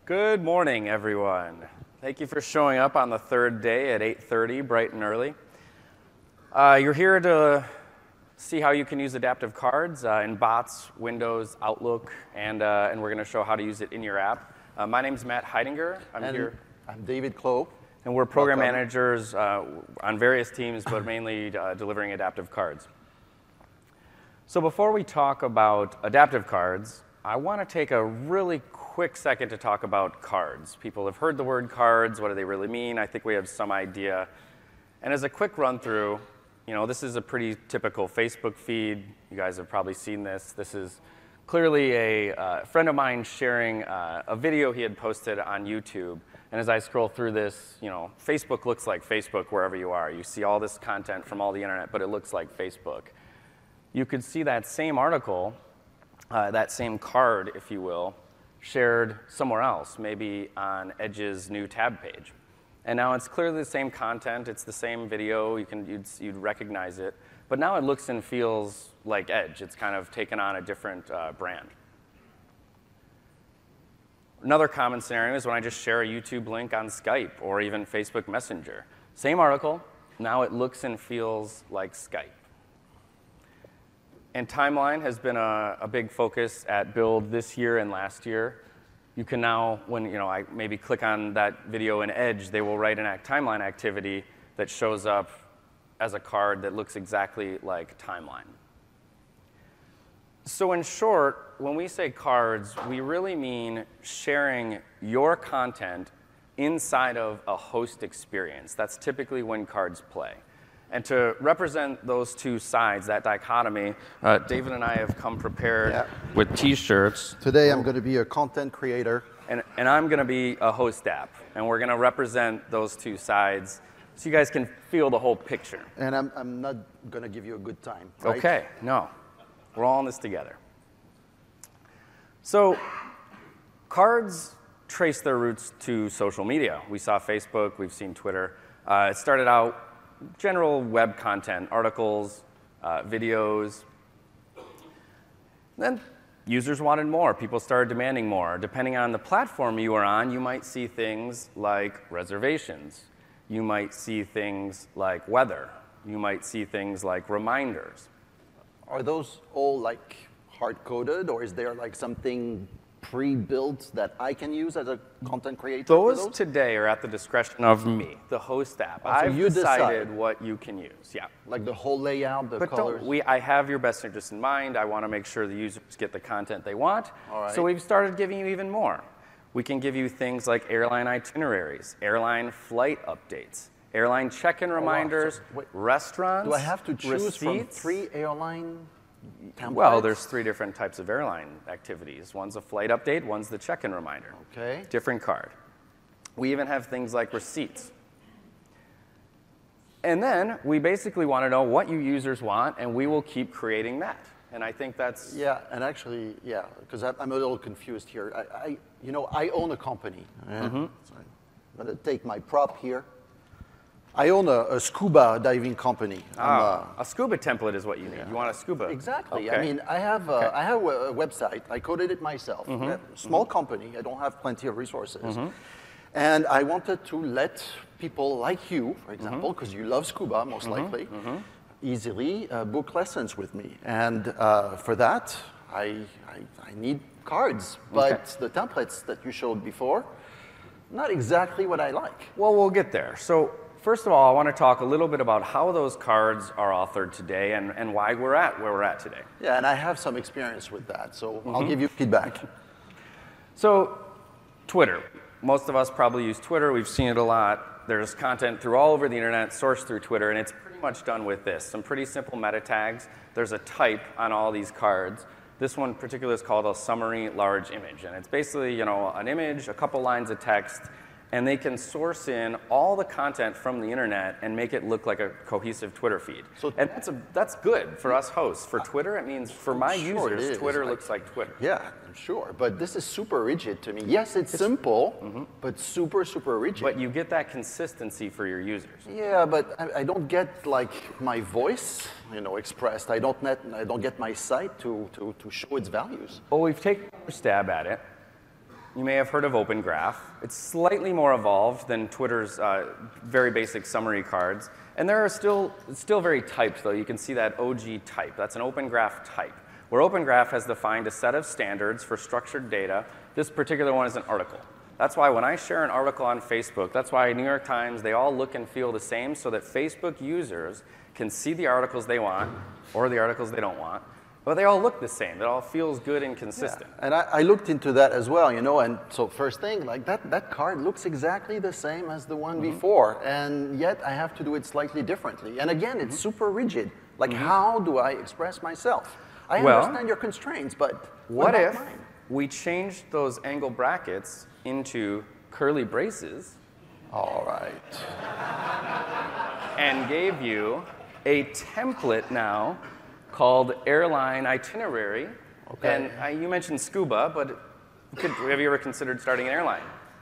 Good morning, everyone. Thank you for showing up on the third day at 8:30, bright and early. You're here to see how you can use adaptive cards in Bots, Windows, Outlook, and we're going to show how to use it in your app. My name is Matt Heidinger. I'm David Clow. And we're program managers on various teams, but mainly delivering adaptive cards. So before we talk about adaptive cards, I want to take a really quick second to talk about cards. People have heard the word cards. What do they really mean? I think we have some idea. And as a quick run through, this is a pretty typical Facebook feed. You guys have probably seen this. This is clearly a friend of mine sharing a video he had posted on YouTube. And as I scroll through this, Facebook looks like Facebook wherever you are. You see all this content from all the internet, but it looks like Facebook. You could see that same article, that same card, if you will, shared somewhere else, maybe on Edge's new tab page. And now it's clearly the same content. It's the same video. You'd recognize it. But now it looks and feels like Edge. It's kind of taken on a different brand. Another common scenario is when I just share a YouTube link on Skype or even Facebook Messenger. Same article. Now it looks and feels like Skype. And timeline has been a big focus at Build this year and last year. You can now, when I maybe click on that video in Edge, they will write an timeline activity that shows up as a card that looks exactly like timeline. So in short, when we say cards, we really mean sharing your content inside of a host experience. That's typically when cards play. And to represent those two sides, that dichotomy, David and I have come prepared with T-shirts. Today I'm going to be a content creator. And I'm going to be a host app. And we're going to represent those two sides so you guys can feel the whole picture. And I'm not going to give you a good time, right? Okay, no. We're all in this together. So cards trace their roots to social media. We saw Facebook. We've seen Twitter. It started out general web content, articles, videos. Then users wanted more. People started demanding more. Depending on the platform you are on, you might see things like reservations. You might see things like weather. You might see things like reminders. Are those all like hard-coded, or is there like something pre-built that I can use as a content creator? Those today are at the discretion of me, the host app. So I've you decided decide. What you can use. Yeah. Like the whole layout, the but colors? I have your best interest in mind. I want to make sure the users get the content they want. All right. So we've started giving you even more. We can give you things like airline itineraries, airline flight updates, airline check-in reminders, restaurants, Do I have to choose receipts? from 3 airline templates? Well, there's 3 different types of airline activities. One's a flight update, one's the check-in reminder. Okay. Different card. We even have things like receipts. And then we basically want to know what you users want, and we will keep creating that. And I think that's... Yeah, and actually, because I'm a little confused here. I own a company. Mm-hmm. So I'm going to take my prop here. I own a scuba diving company. A scuba template is what you need. You want a scuba? Exactly. Okay. I mean, I have a website. I coded it myself. Small company. I don't have plenty of resources. And I wanted to let people like you, for example, because you love scuba most likely, easily book lessons with me. And for that, I need cards. But the templates that you showed before, not exactly what I like. Well, we'll get there. So first of all, I want to talk a little bit about how those cards are authored today and why we're at where we're at today. Yeah, and I have some experience with that, so I'll give you feedback. So Twitter. Most of us probably use Twitter. We've seen it a lot. There's content through all over the internet, sourced through Twitter, and it's pretty much done with this. Some pretty simple meta tags. There's a type on all these cards. This one in particular is called a summary large image, and it's basically an image, a couple lines of text, and they can source in all the content from the internet and make it look like a cohesive Twitter feed. And that's good for us hosts. For Twitter, it means for my users, Twitter looks like Twitter. Yeah, I'm sure. But this is super rigid to me. Yes, it's simple, but super, super rigid. But you get that consistency for your users. Yeah, but I don't get like my voice, expressed. I don't get my site to show its values. Well, we've taken a stab at it. you may have heard of Open Graph. It's slightly more evolved than Twitter's very basic summary cards. And there are it's still very typed, though. You can see that OG type. That's an Open Graph type, where Open Graph has defined a set of standards for structured data. This particular one is an article. That's why when I share an article on Facebook, that's why New York Times, they all look and feel the same so that Facebook users can see the articles they want or the articles they don't want. But they all look the same. It all feels good and consistent. Yeah. And I looked into that as well, you know, and so first thing, like that card looks exactly the same as the one before, and yet I have to do it slightly differently. And again, it's super rigid. Like, how do I express myself? I understand your constraints, but what if mine? we changed those angle brackets into curly braces? All right. And gave you a template now called Airline Itinerary. Okay. And you mentioned scuba, but have you ever considered starting an airline?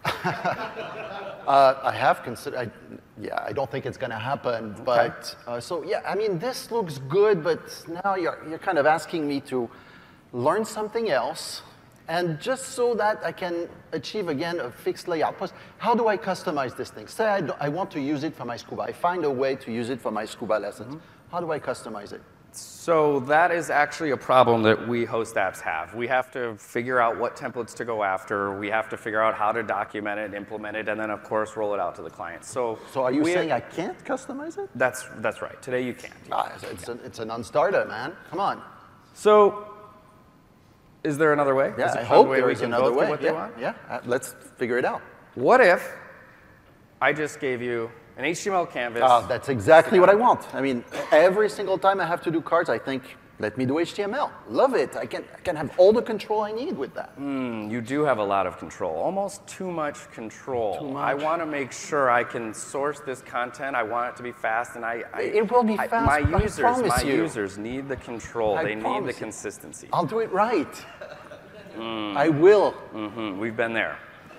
I have considered, I don't think it's going to happen, but, so yeah, I mean, this looks good, but now you're kind of asking me to learn something else, and just so that I can achieve, again, a fixed layout. Plus, how do I customize this thing? Say I want to use it for my scuba. I find a way to use it for my scuba lessons. How do I customize it? So that is actually a problem that we host apps have. We have to figure out what templates to go after. We have to figure out how to document it, implement it, and then, of course, roll it out to the client. So are you saying I can't customize it? That's right. Today you can't. It's a non-starter, man. Come on. So is there another way? Yeah, is I hope there is can another both way. do what they want? Yeah, let's figure it out. What if I just gave you an HTML canvas? That's exactly what I want. I mean, every single time I have to do cards, I think, let me do HTML. Love it. I can have all the control I need with that. You do have a lot of control, almost too much control. Too much. I want to make sure I can source this content. I want it to be fast, and it will be fast. My I users need the control. They need the you. consistency. I'll do it right. I will. We've been there.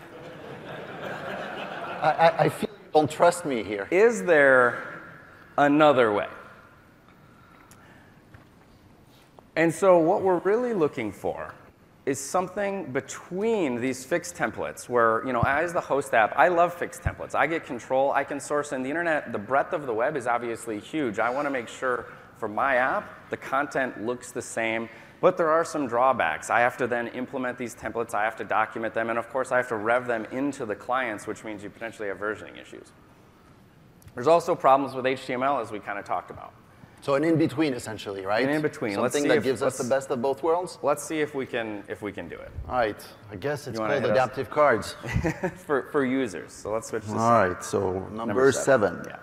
I feel you don't trust me here. Is there another way? And so what we're really looking for is something between these fixed templates where, you know, as the host app, I love fixed templates. I get control. I can source in the internet. The breadth of the web is obviously huge. I want to make sure for my app, the content looks the same. But there are some drawbacks. I have to then implement these templates. I have to document them. And of course, I have to rev them into the clients, which means you potentially have versioning issues. There's also problems with HTML, as we kind of talked about. So an in-between, essentially, right? An in-between. Something that gives us the best of both worlds? Let's see if we can do it. All right. I guess it's called hit us? adaptive cards. for users. So let's switch to All right. So number 7. Yeah.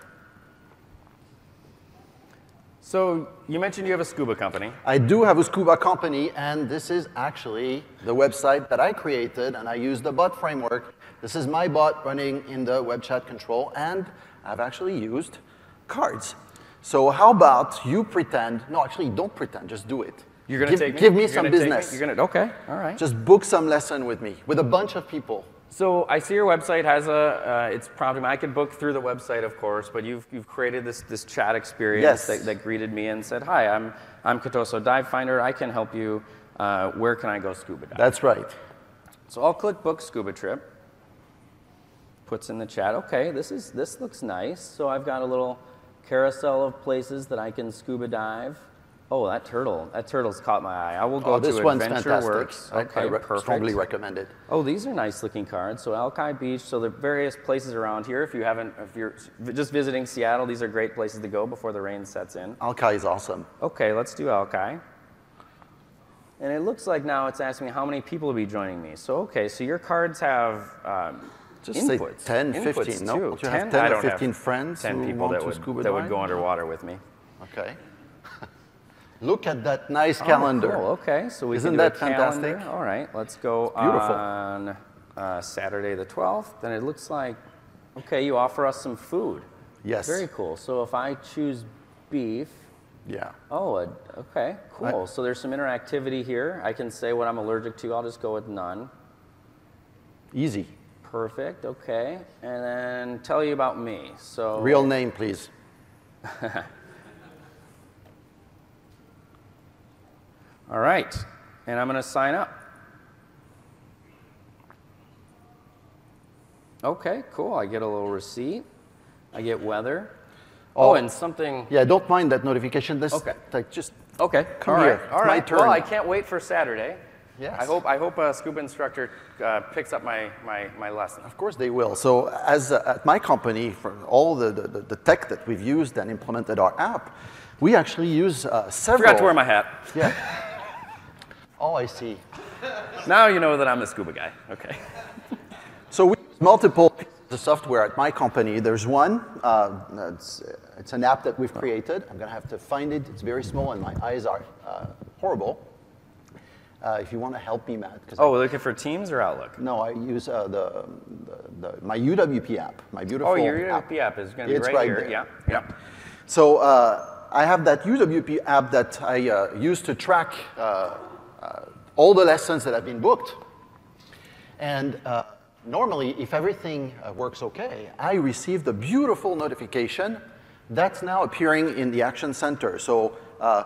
So you mentioned you have a scuba company. I do have a scuba company, and this is actually the website that I created, and I use the bot framework. This is my bot running in the web chat control, and I've actually used cards. So how about you pretend, no, actually don't pretend, just do it. You're going to give me some business. You're going to, okay, all right. Just book some lesson with me, with a bunch of people. So I see your website has it's prompting me. I could book through the website, of course, but you've created this chat experience that greeted me and said, hi, I'm Katoso Dive Finder. I can help you. Where can I go scuba diving? That's right. So I'll click book scuba trip. Puts in the chat, okay, this looks nice. So I've got a little carousel of places that I can scuba dive. Oh, that turtle's caught my eye. I will go this to one's AdventureWorks. fantastic. Okay, I perfect. strongly recommend it. Oh, these are nice looking cards. So Alki Beach, so there are various places around here. If you're just visiting Seattle, these are great places to go before the rain sets in. Alki is awesome. Okay, let's do Alki. And it looks like now it's asking me how many people will be joining me. So, okay, so your cards have Just inputs. say 10, Inputs 15. No, too. you have 10 I or don't 15 have friends 10 who people want that to scuba would dive? go underwater with me. Okay. Look at that nice calendar. Oh, cool. Okay, so we Isn't can do that a calendar. fantastic? All right, let's go beautiful. on Saturday the 12th. And it looks like, okay, you offer us some food. Yes. Very cool. So if I choose beef, Yeah. oh, okay, cool. So there's some interactivity here. I can say what I'm allergic to. I'll just go with none. Easy. Perfect, okay. And then tell you about me. So Real name, please. All right, and I'm going to sign up. Okay, cool. I get a little receipt. I get weather. Oh, and something. Yeah, don't mind that notification. This, Okay. like, just Okay. come all here. right. It's All my right. turn. Well, I can't wait for Saturday. Yes. I hope a scuba instructor picks up my lesson. Of course they will. So as at my company, for all the tech that we've used and implemented our app, we actually use several. Forgot to wear my hat. Yeah. Oh, I see. Now you know that I'm a scuba guy. Okay. So we use multiple pieces of software at my company. There's one. It's an app that we've created. I'm going to have to find it. It's very small, and my eyes are horrible. If you want to help me, Matt. Oh, we're looking for Teams or Outlook? No, I use my UWP app, my beautiful Oh, your UWP app is going to be It's right here. there. Yeah. Yeah. So I have that UWP app that I use to track all the lessons that have been booked. And normally, if everything works okay, I receive the beautiful notification that's now appearing in the Action Center. So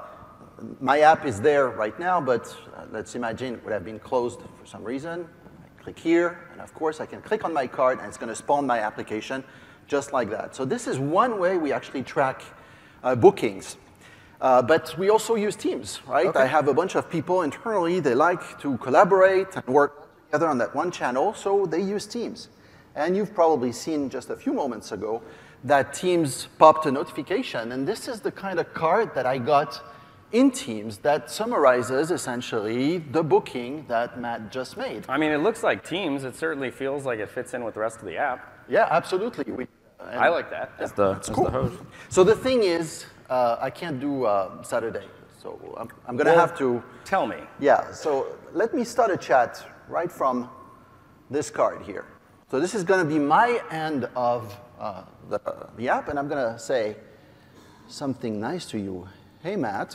my app is there right now, but let's imagine it would have been closed for some reason. I click here, and of course I can click on my card, and it's going to spawn my application just like that. So this is one way we actually track bookings. But we also use Teams, right? Okay. I have a bunch of people internally, they like to collaborate and work together on that one channel, so they use Teams. And you've probably seen just a few moments ago that Teams popped a notification, and this is the kind of card that I got in Teams that summarizes essentially the booking that Matt just made. I mean, it looks like Teams. It certainly feels like it fits in with the rest of the app. Yeah, absolutely. I like that. That's the host. So the thing is, I can't do Saturday, so I'm going to have to. Tell me. Yeah, so let me start a chat right from this card here. So this is going to be my end of the app, and I'm going to say something nice to you. Hey, Matt,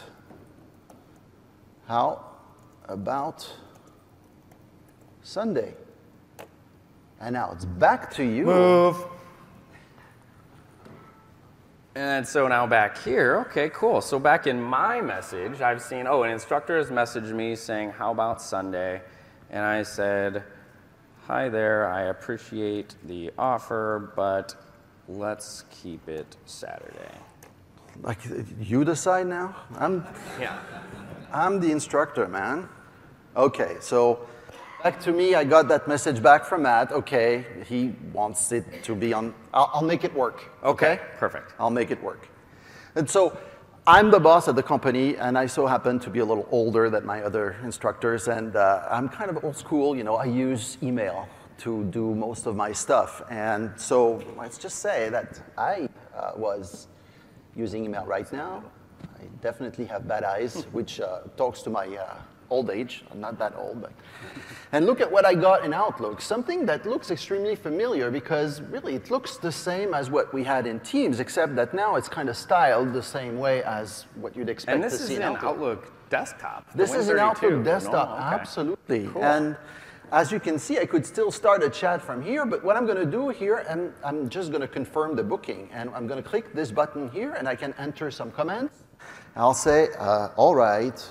how about Sunday? And now it's back to you. Move. And so now back here, okay, cool. So back in my message, I've seen, an instructor has messaged me saying, how about Sunday? And I said, hi there, I appreciate the offer, but let's keep it Saturday. Like, you decide now? Yeah. I'm the instructor, man. Okay, so back to me, I got that message back from Matt. Okay, he wants it to be on, I'll make it work. Okay, perfect. I'll make it work. And so I'm the boss at the company, and I so happen to be a little older than my other instructors, and I'm kind of old school. You know, I use email to do most of my stuff. And so let's just say that I was using email right now. I definitely have bad eyes, which talks to my old age. I'm not that old, but. And look at what I got in Outlook, something that looks extremely familiar because really it looks the same as what we had in Teams, except that now it's kind of styled the same way as what you'd expect to see in Outlook. And this is an Outlook desktop. This is an Outlook desktop, okay. Absolutely. Cool. And as you can see, I could still start a chat from here, but what I'm going to do here, and I'm just going to confirm the booking, and I'm going to click this button here, and I can enter some comments. I'll say, all right,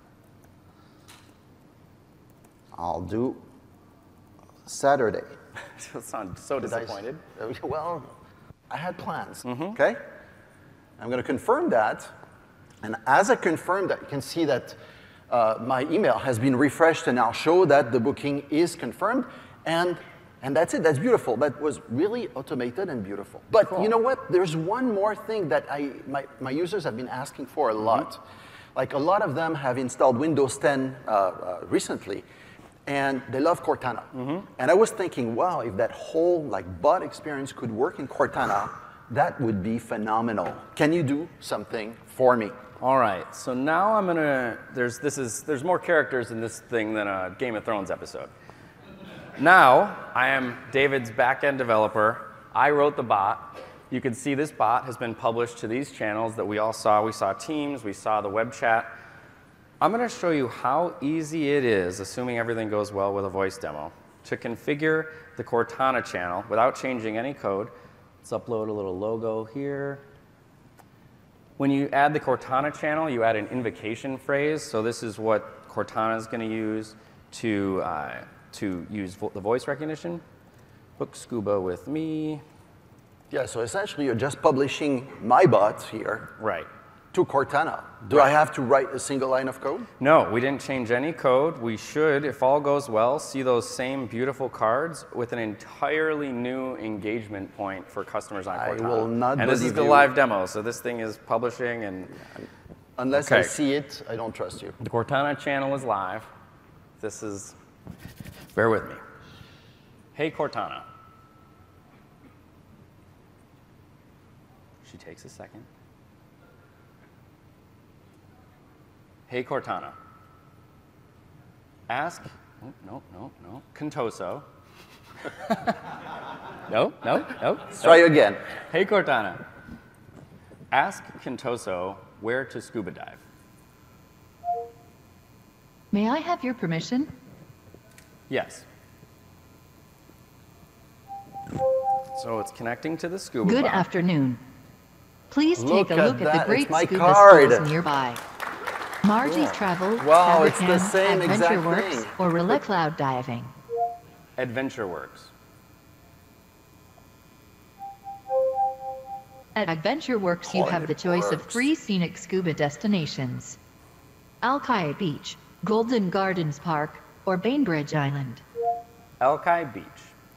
I'll do Saturday. You sound so disappointed. Well, I had plans, okay? I'm going to confirm that, and as I confirm that, you can see that my email has been refreshed and now show that the booking is confirmed, and that's it. That's beautiful. That was really automated and beautiful. But cool. You know what? There's one more thing that my users have been asking for a lot. Like a lot of them have installed Windows 10 recently, and they love Cortana. And I was thinking, wow, if that whole bot experience could work in Cortana, that would be phenomenal. Can you do something for me? All right, so now I'm gonna, there's more characters in this thing than a Game of Thrones episode. Now, I am David's back-end developer. I wrote the bot. You can see this bot has been published to these channels that we all saw. We saw Teams, we saw the web chat. I'm gonna show you how easy it is, assuming everything goes well with a voice demo, to configure the Cortana channel without changing any code. Let's upload a little logo here. When you add the Cortana channel, you add an invocation phrase. So this is what Cortana is going to use to use the voice recognition. Book Scuba with me. Yeah, so essentially you're just publishing my bot here Right. to Cortana. Do I have to write a single line of code? No, we didn't change any code. We should, if all goes well, see those same beautiful cards with an entirely new engagement point for customers on Cortana. I will not And this is believe the you. live demo, so this thing is publishing, and Unless I Okay. see it, I don't trust you. the Cortana channel is live. This is, bear with me. Hey, Cortana. She takes a second. Hey, Cortana. Ask, no, Contoso. No. Try again. Hey, Cortana. Ask Contoso where to scuba dive. May I have your permission? Yes. So it's connecting to the scuba Good bot. afternoon. Please Look take a at look at that, the great it's my scuba card. schools nearby. Margie's Travel, Wow, it's the Sabacan, same exact AdventureWorks, thing. or Rilla Cloud Diving. AdventureWorks. At AdventureWorks, you have the choice of AdventureWorks. 3 scenic scuba destinations: Alki Beach, Golden Gardens Park, or Bainbridge Island. Alki Beach.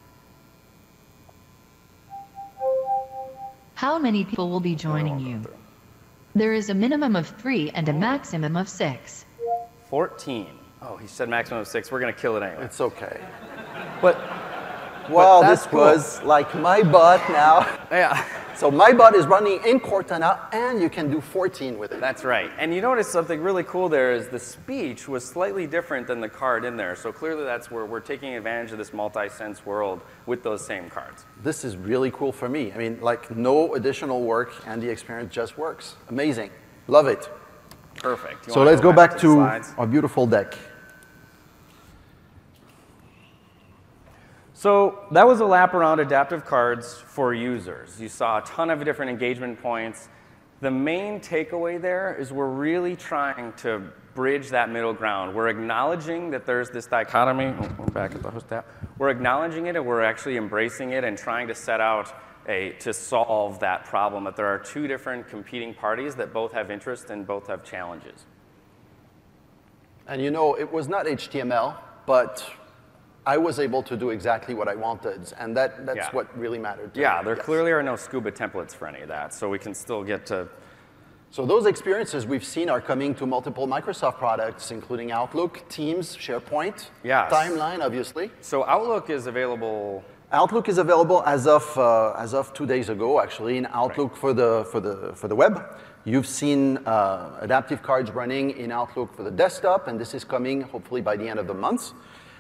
How many people will be joining you? There is a minimum of 3 and a maximum of 6. 14. Oh, he said maximum of 6. We're going to kill it anyway. It's okay. But, Wow, that's this cool. was like my bot now. yeah, So my bot is running in Cortana, and you can do 14 with it. that's right. And you notice something really cool there is the speech was slightly different than the card in there. So clearly that's where we're taking advantage of this multi-sense world with those same cards. This is really cool for me. I mean, like no additional work, and the experience just works. Amazing. Love it. Perfect. You So wanna let's go back the to slides? our beautiful deck. So that was a lap around adaptive cards for users. You saw a ton of different engagement points. The main takeaway there is we're really trying to bridge that middle ground. We're acknowledging that there's this dichotomy. Oh, we're back at the host tab. We're acknowledging it, and we're actually embracing it and trying to set out to solve that problem, that there are 2 different competing parties that both have interest and both have challenges. And you know, it was not HTML, but I was able to do exactly what I wanted, and that's Yeah. what really mattered to Yeah, me. there Yes. clearly are no Scuba templates for any of that, so we can still get to. So those experiences we've seen are coming to multiple Microsoft products, including Outlook, Teams, SharePoint, Yes. Timeline, obviously. So Outlook is available. Outlook is available as of 2 days ago, actually, in Outlook for the web. You've seen adaptive cards running in Outlook for the desktop, and this is coming hopefully by the end of the month.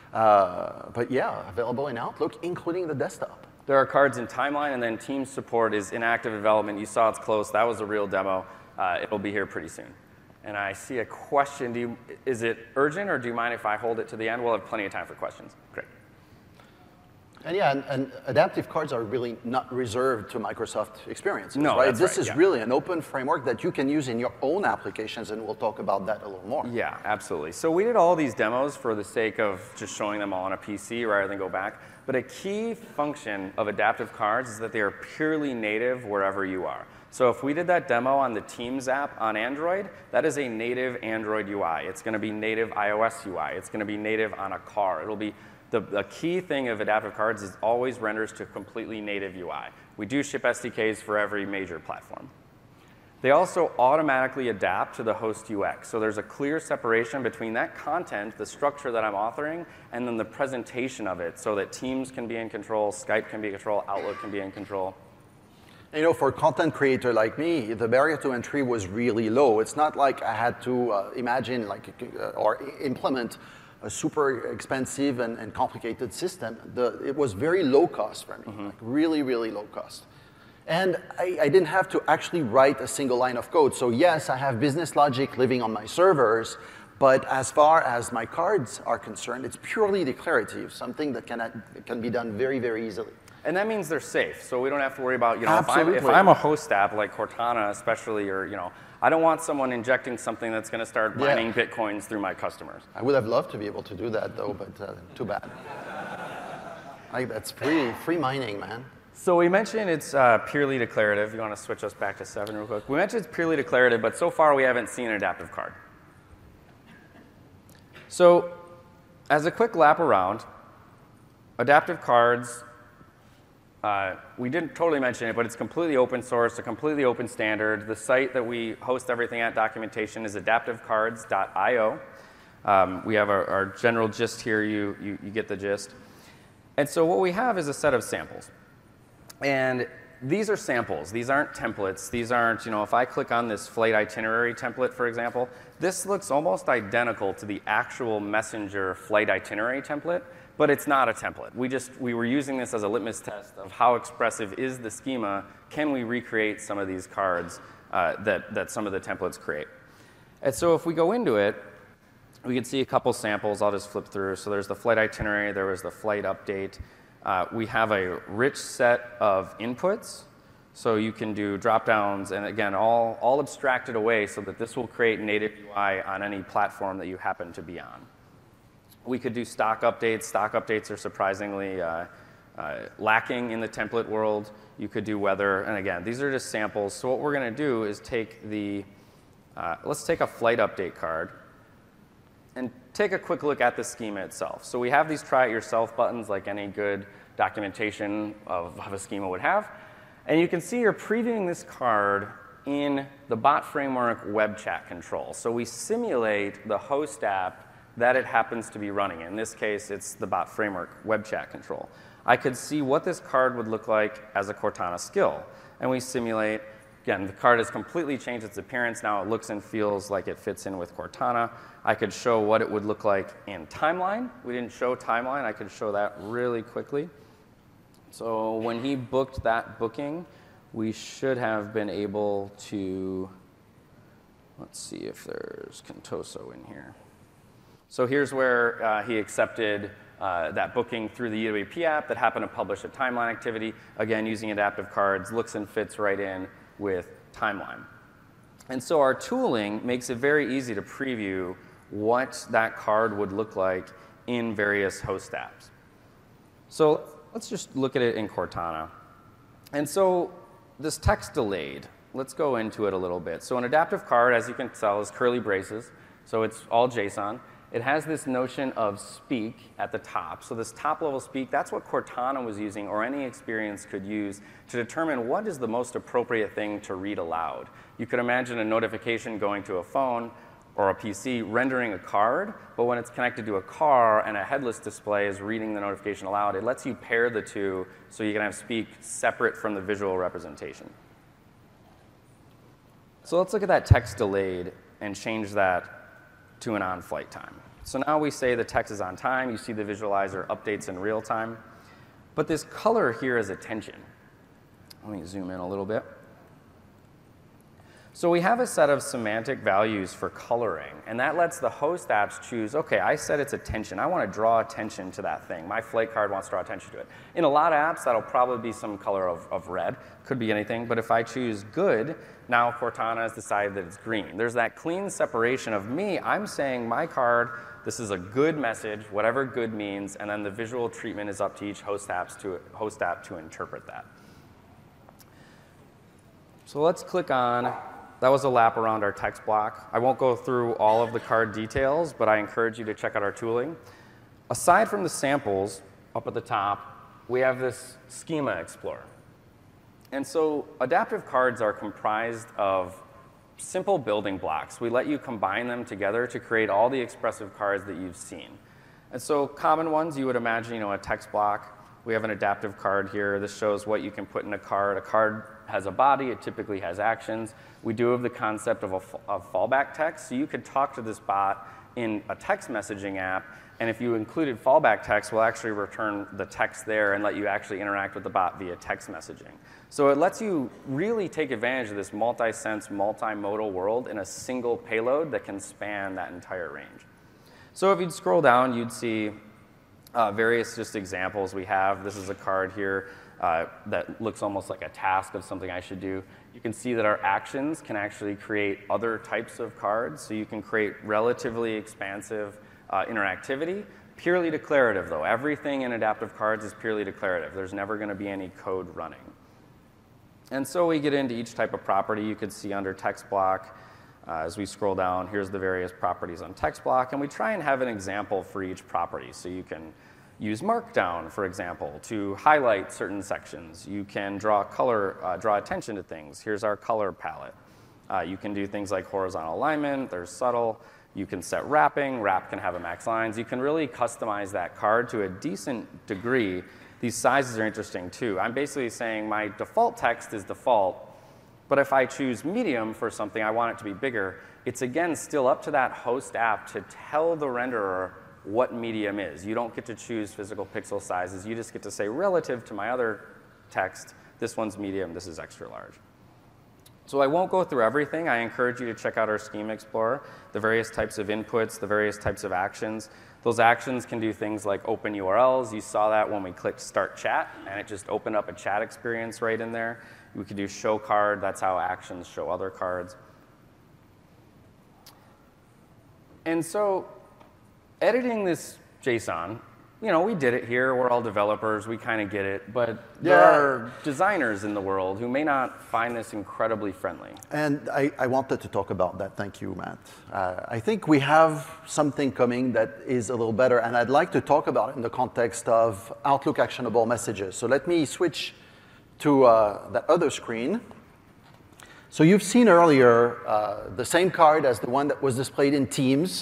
But yeah, available in Outlook, including the desktop. There are cards in Timeline, and then Teams support is in active development. You saw it's close. That was a real demo. It'll be here pretty soon. And I see a question. Is it urgent, or do you mind if I hold it to the end? We'll have plenty of time for questions. Great. And yeah, and adaptive cards are really not reserved to Microsoft experiences, No, right? that's This right, is yeah. really an open framework that you can use in your own applications, and we'll talk about that a little more. Yeah, absolutely. So we did all these demos for the sake of just showing them all on a PC rather than go back. But a key function of adaptive cards is that they are purely native wherever you are. So if we did that demo on the Teams app on Android, that is a native Android UI. It's going to be native iOS UI. It's going to be native on a car. It'll be the key thing of adaptive cards is always renders to completely native UI. We do ship SDKs for every major platform. They also automatically adapt to the host UX. So there's a clear separation between that content, the structure that I'm authoring, and then the presentation of it so that Teams can be in control, Skype can be in control, Outlook can be in control. You know, for a content creator like me, the barrier to entry was really low. It's not like I had to imagine or implement a super expensive and complicated system. It was very low cost for me, like really, really low cost. And I didn't have to actually write a single line of code. So yes, I have business logic living on my servers, but as far as my cards are concerned, it's purely declarative, something that can be done very, very easily. And that means they're safe, so we don't have to worry about, if Absolutely. I'm a host app like Cortana especially, or, I don't want someone injecting something that's going to start mining Bitcoins through my customers. I would have loved to be able to do that, though, but too bad. Like, that's free mining, man. So we mentioned it's purely declarative. You want to switch us back to 7 real quick? We mentioned it's purely declarative, but so far we haven't seen an adaptive card. So as a quick lap around, adaptive cards, we didn't totally mention it, but it's completely open source, a completely open standard. The site that we host everything at, documentation, is adaptivecards.io. We have our general gist here. You get the gist. And so what we have is a set of samples. And these are samples. These aren't templates. These aren't, if I click on this flight itinerary template, for example, this looks almost identical to the actual Messenger flight itinerary template, but it's not a template. We were using this as a litmus test of how expressive is the schema. Can we recreate some of these cards that some of the templates create? And so if we go into it, we can see a couple samples. I'll just flip through. So there's the flight itinerary. There was the flight update. We have a rich set of inputs, so you can do drop-downs, and again, all abstracted away so that this will create native UI on any platform that you happen to be on. We could do stock updates. Stock updates are surprisingly lacking in the template world. You could do weather, and again, these are just samples. So what we're going to do is take let's take a flight update card and take a quick look at the schema itself. So we have these try-it-yourself buttons like any good documentation of a schema would have. And you can see you're previewing this card in the Bot Framework web chat control. So we simulate the host app that it happens to be running. In this case, it's the Bot Framework web chat control. I could see what this card would look like as a Cortana skill. And we simulate. Again, the card has completely changed its appearance. Now it looks and feels like it fits in with Cortana. I could show what it would look like in Timeline. We didn't show Timeline. I could show that really quickly. So when he booked that booking, we should have been able to, let's see if there's Contoso in here. So here's where he accepted that booking through the UWP app that happened to publish a Timeline activity. Again, using adaptive cards, looks and fits right in with Timeline. And so our tooling makes it very easy to preview what that card would look like in various host apps. So let's just look at it in Cortana. And so this text delayed, let's go into it a little bit. So an adaptive card, as you can tell, is curly braces. So it's all JSON. It has this notion of speak at the top. So this top-level speak, that's what Cortana was using, or any experience could use, to determine what is the most appropriate thing to read aloud. You could imagine a notification going to a phone or a PC rendering a card, but when it's connected to a car and a headless display is reading the notification aloud, it lets you pair the two so you can have speak separate from the visual representation. So let's look at that text delayed and change that to an on-flight time. So now we say the text is on time. You see the visualizer updates in real time. But this color here is attention. Let me zoom in a little bit. So we have a set of semantic values for coloring, and that lets the host apps choose, okay, I said it's attention. I want to draw attention to that thing. My flight card wants to draw attention to it. In a lot of apps, that'll probably be some color of red. Could be anything. But if I choose good, now Cortana has decided that it's green. There's that clean separation of me. I'm saying my card, this is a good message, whatever good means, and then the visual treatment is up to each host app to interpret that. So let's click on. That was a lap around our text block. I won't go through all of the card details, but I encourage you to check out our tooling. Aside from the samples up at the top, we have this Schema Explorer. And so adaptive cards are comprised of simple building blocks. We let you combine them together to create all the expressive cards that you've seen. And so common ones, you would imagine, a text block. We have an adaptive card here. This shows what you can put in a card. A card has a body. It typically has actions. We do have the concept of fallback text. So you could talk to this bot in a text messaging app, and if you included fallback text, we'll actually return the text there and let you actually interact with the bot via text messaging. So it lets you really take advantage of this multi-sense, multimodal world in a single payload that can span that entire range. So if you'd scroll down, you'd see various just examples we have. This is a card here that looks almost like a task of something I should do. You can see that our actions can actually create other types of cards. So you can create relatively expansive interactivity, Purely declarative, though. Everything in adaptive cards is purely declarative. There's never going to be any code running. And so we get into each type of property. You could see under text block, as we scroll down, here's the various properties on text block. And we try and have an example for each property. So you can use Markdown, for example, to highlight certain sections. You can draw color, draw attention to things. Here's our color palette. You can do things like horizontal alignment. There's subtle. You can set wrapping. Wrap can have a max lines. You can really customize that card to a decent degree. These sizes are interesting, too. I'm basically saying my default text is default, but if I choose medium for something, I want it to be bigger. It's, again, still up to that host app to tell the renderer what medium is. You don't get to choose physical pixel sizes. You just get to say, relative to my other text, this one's medium, this is extra large. So I won't go through everything. I encourage you to check out our Schema Explorer, the various types of inputs, the various types of actions. Those actions can do things like open URLs. You saw that when we clicked Start Chat, and it just opened up a chat experience right in there. We could do Show Card. That's how actions show other cards. And so editing this JSON, you know, we did it here. We're all developers. We kind of get it. But there are designers in the world who may not find this incredibly friendly. And I wanted to talk about that. Thank you, Matt. I think we have something coming that is a little better, and I'd like to talk about it in the context of Outlook actionable messages. So let me switch to that other screen. So you've seen earlier the same card as the one that was displayed in Teams,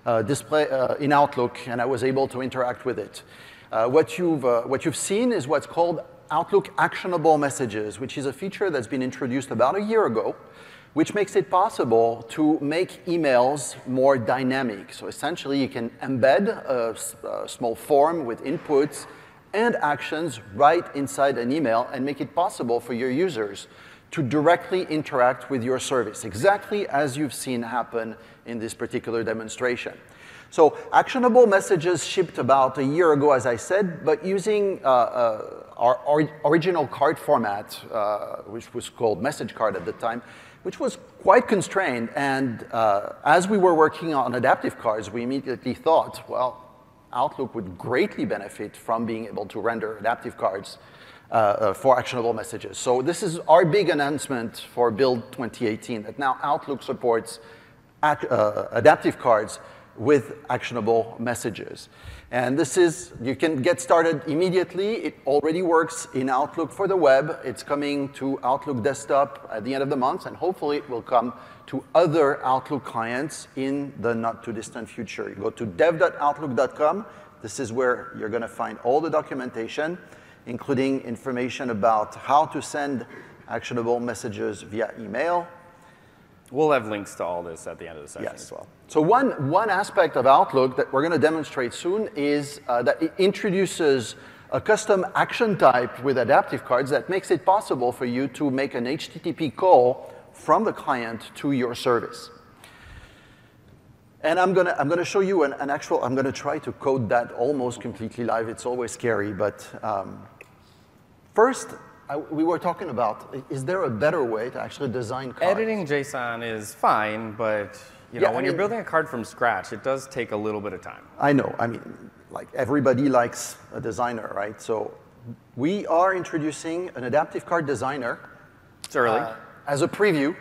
in Outlook, and I was able to interact with it. What you've seen is what's called Outlook Actionable Messages, which is a feature that's been introduced about a year ago, which makes it possible to make emails more dynamic. So essentially, you can embed a small form with inputs and actions right inside an email and make it possible for your users to directly interact with your service, exactly as you've seen happen in this particular demonstration. So actionable messages shipped about a year ago, as I said, but using our original card format, which was called message card at the time, which was quite constrained. And as we were working on adaptive cards, we immediately thought, well, Outlook would greatly benefit from being able to render adaptive cards for actionable messages. So this is our big announcement for Build 2018, that now Outlook supports adaptive cards with actionable messages. And this is, you can get started immediately. It already works in Outlook for the web. It's coming to Outlook Desktop at the end of the month, and hopefully it will come to other Outlook clients in the not-too-distant future. You go to dev.outlook.com. This is where you're going to find all the documentation, including information about how to send actionable messages via email. We'll have links to all this at the end of the session as well. So one aspect of Outlook that we're going to demonstrate soon is that it introduces a custom action type with adaptive cards that makes it possible for you to make an HTTP call from the client to your service. And I'm going to show you an actual, I'm going to try to code that almost completely live. It's always scary, but first, we were talking about, is there a better way to actually design cards? Editing JSON is fine, but you know, when you're building a card from scratch, it does take a little bit of time. I know. I mean, like everybody likes a designer, right? So we are introducing an adaptive card designer. It's early. As a preview.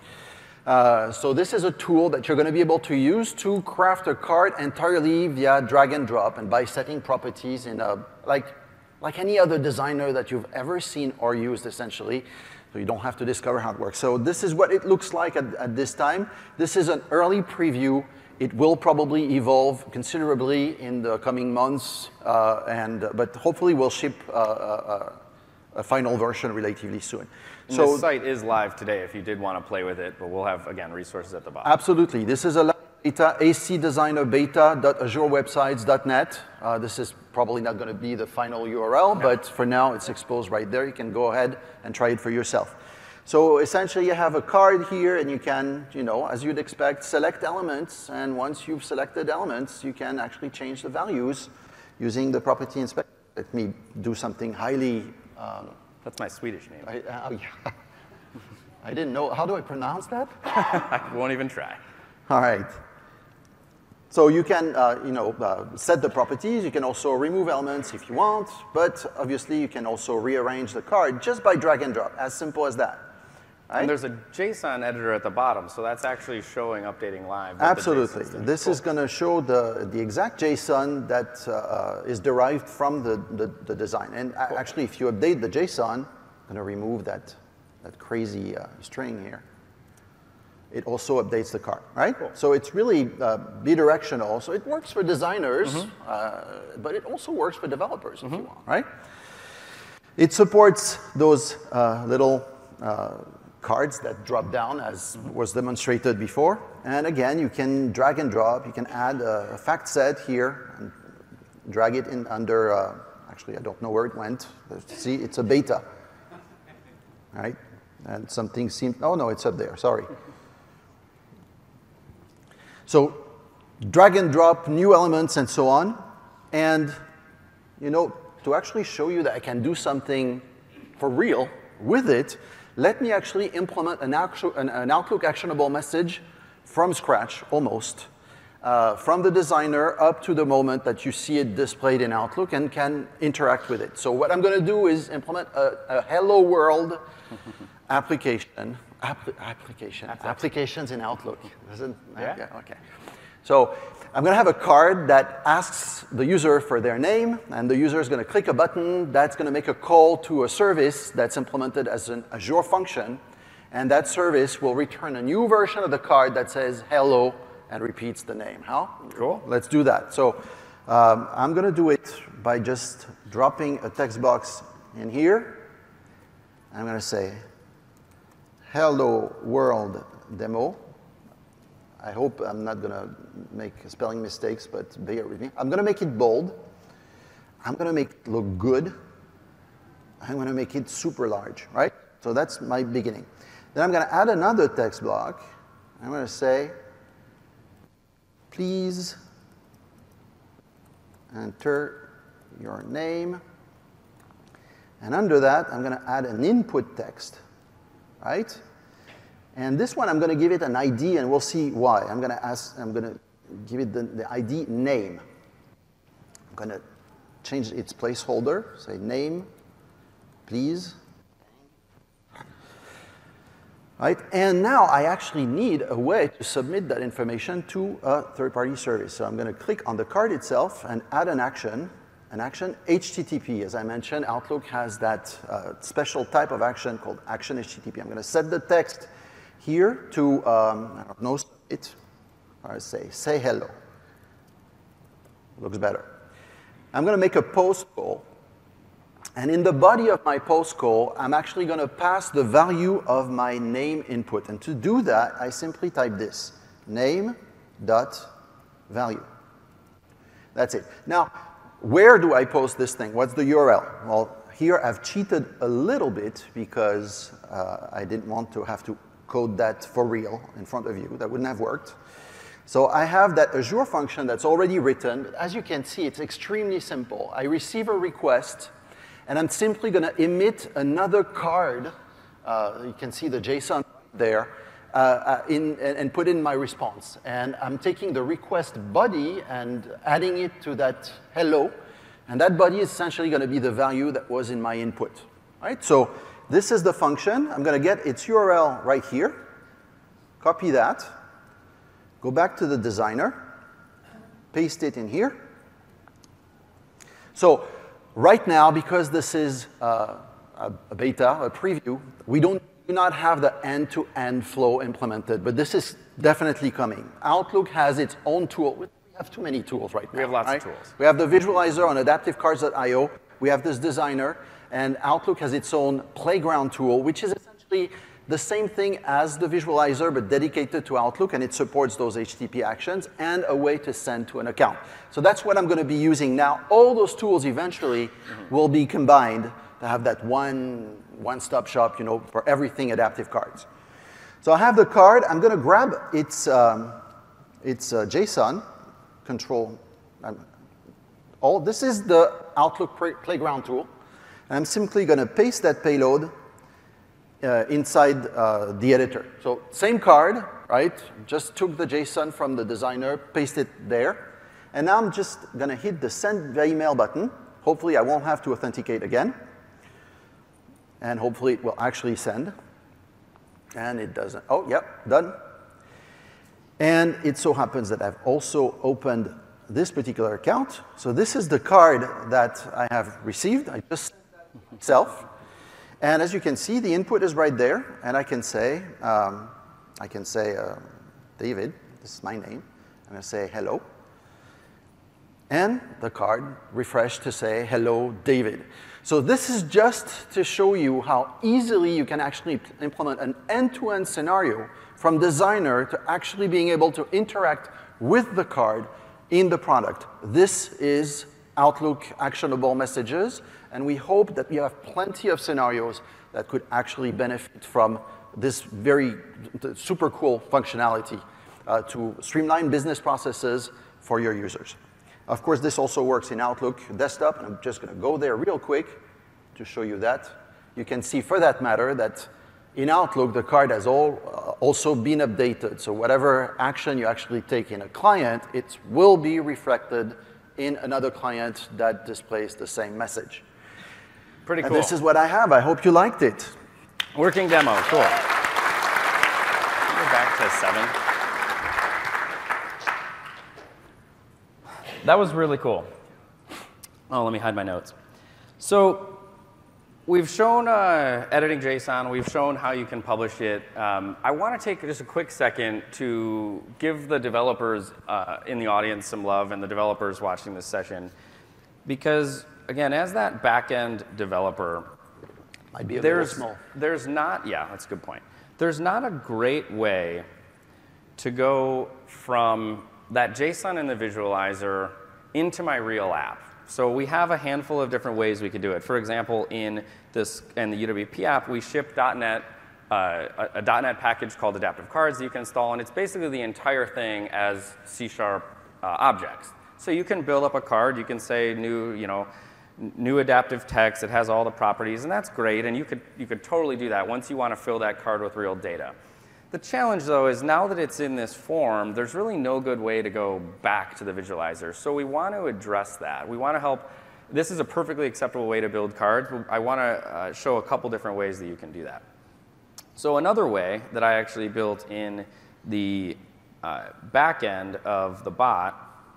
So this is a tool that you're going to be able to use to craft a card entirely via drag and drop and by setting properties in a, like any other designer that you've ever seen or used, essentially. So you don't have to discover how it works. So this is what it looks like at this time. This is an early preview. It will probably evolve considerably in the coming months, but hopefully we'll ship a final version relatively soon. So this site is live today if you did want to play with it, but we'll have, again, resources at the bottom. Absolutely. This is a beta, acdesigners.azurewebsites.net. This is probably not going to be the final URL, but for now it's exposed right there. You can go ahead and try it for yourself. So essentially you have a card here, and you can, you know, as you'd expect, select elements. And once you've selected elements, you can actually change the values using the property inspector. Let me do something highly... That's my Swedish name. I didn't know. How do I pronounce that? I won't even try. All right. So you can, set the properties. You can also remove elements if you want, but obviously you can also rearrange the card just by drag and drop, as simple as that. Right? And there's a JSON editor at the bottom, so that's actually showing updating live. Absolutely. This is going to show the exact JSON that is derived from the design. And actually, if you update the JSON, I'm going to remove that crazy string here. It also updates the card, right? Cool. So it's really bidirectional. So it works for designers, but it also works for developers if you want, right? It supports those little cards that drop down, as was demonstrated before. And again, you can drag and drop. You can add a fact set here and drag it in under, actually, I don't know where it went. See, it's a beta, right? And something seemed, oh no, it's up there, sorry. So drag and drop new elements and so on. And, to actually show you that I can do something for real with it, let me actually implement an Outlook actionable message from scratch, almost, from the designer up to the moment that you see it displayed in Outlook and can interact with it. So what I'm going to do is implement a Hello World applications in Outlook. Yeah. Okay. So I'm going to have a card that asks the user for their name, and the user is going to click a button that's going to make a call to a service that's implemented as an Azure function, and that service will return a new version of the card that says hello and repeats the name. How? Cool. Let's do that. So I'm going to do it by just dropping a text box in here. I'm going to say, hello world demo. I hope I'm not going to make spelling mistakes, but bear with me. I'm going to make it bold. I'm going to make it look good. I'm going to make it super large, right? So that's my beginning. Then I'm going to add another text block. I'm going to say, please enter your name. And under that, I'm going to add an input text, right? And this one, I'm going to give it an ID, and we'll see why. I'm going to give it the ID name. I'm going to change its placeholder, say name, please. Right? And now I actually need a way to submit that information to a third-party service. So I'm going to click on the card itself and add an action HTTP. As I mentioned, Outlook has that special type of action called action HTTP. I'm going to set the text here to, I don't know, it, or say hello. Looks better. I'm going to make a post call. And in the body of my post call, I'm actually going to pass the value of my name input. And to do that, I simply type this, name.value. That's it. Now, where do I post this thing? What's the URL? Well, here I've cheated a little bit because I didn't want to have to code that for real in front of you. That wouldn't have worked. So I have that Azure function that's already written. But as you can see, it's extremely simple. I receive a request, and I'm simply going to emit another card. You can see the JSON there, and put in my response. And I'm taking the request body and adding it to that hello. And that body is essentially going to be the value that was in my input. Right? So this is the function. I'm going to get its URL right here. Copy that. Go back to the designer. Paste it in here. So right now, because this is a beta, a preview, we do not have the end-to-end flow implemented, but this is definitely coming. Outlook has its own tool. We have too many tools right now. We have lots of tools. We have the visualizer on adaptivecards.io. We have this designer, and Outlook has its own playground tool, which is essentially the same thing as the visualizer, but dedicated to Outlook, and it supports those HTTP actions and a way to send to an account. So that's what I'm going to be using now. All those tools eventually will be combined to have that one-stop shop, for everything Adaptive Cards. So I have the card. I'm going to grab its JSON control. This is the Outlook playground tool. And I'm simply going to paste that payload inside the editor. So same card, right? Just took the JSON from the designer, pasted it there. And now I'm just going to hit the send via email button. Hopefully, I won't have to authenticate again. And hopefully, it will actually send. And it doesn't. Oh, yep, done. And it so happens that I've also opened this particular account. So this is the card that I have received. I just sent that myself. And as you can see, the input is right there. And I can say, David, this is my name. I'm going to say hello. And the card refreshed to say, hello, David. So this is just to show you how easily you can actually implement an end-to-end scenario from designer to actually being able to interact with the card in the product. This is Outlook actionable messages, and we hope that we have plenty of scenarios that could actually benefit from this very super cool functionality to streamline business processes for your users. Of course, this also works in Outlook Desktop, and I'm just going to go there real quick to show you that. You can see, for that matter, that in Outlook, the card has also been updated. So whatever action you actually take in a client, it will be reflected in another client that displays the same message. Pretty cool. And this is what I have. I hope you liked it. Working demo, cool. Go back to 7. That was really cool. Oh, let me hide my notes. So we've shown editing JSON. We've shown how you can publish it. I want to take just a quick second to give the developers in the audience some love and the developers watching this session. Because, again, as that back-end developer, Might be a little small. There's not, yeah, that's a good point. There's not a great way to go from that JSON in the visualizer into my real app. So we have a handful of different ways we could do it. For example, in the UWP app, we ship .NET, a .NET package called Adaptive Cards that you can install, and it's basically the entire thing as C# objects. So you can build up a card. You can say new adaptive text. It has all the properties, and that's great. And you could totally do that once you want to fill that card with real data. The challenge, though, is now that it's in this form, there's really no good way to go back to the visualizer. So we want to address that. We want to help. This is a perfectly acceptable way to build cards. I want to show a couple different ways that you can do that. So another way that I actually built in the back end of the bot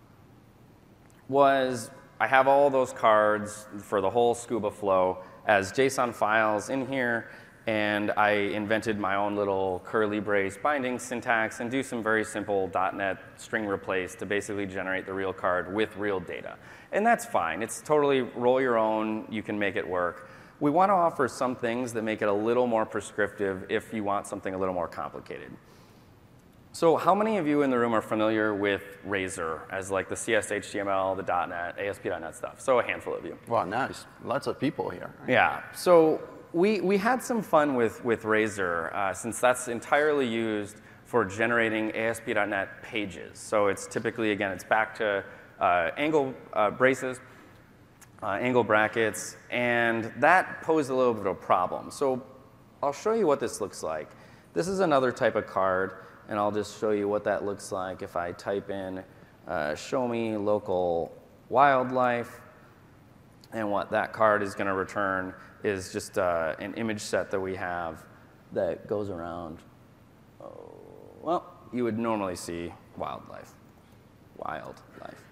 was I have all those cards for the whole Scuba flow as JSON files in here. And I invented my own little curly brace binding syntax and do some very simple .NET string replace to basically generate the real card with real data. And that's fine. It's totally roll your own. You can make it work. We want to offer some things that make it a little more prescriptive if you want something a little more complicated. So how many of you in the room are familiar with Razor as like the CS HTML, the .NET, ASP.NET stuff? So a handful of you. Wow, nice. Lots of people here. Yeah. So we had some fun with Razor since that's entirely used for generating ASP.NET pages. So it's typically, again, it's back to angle braces, angle brackets, and that posed a little bit of a problem. So I'll show you what this looks like. This is another type of card, and I'll just show you what that looks like if I type in show me local wildlife, and what that card is going to return is just an image set that we have that goes around. Oh, well, you would normally see wildlife. Wildlife.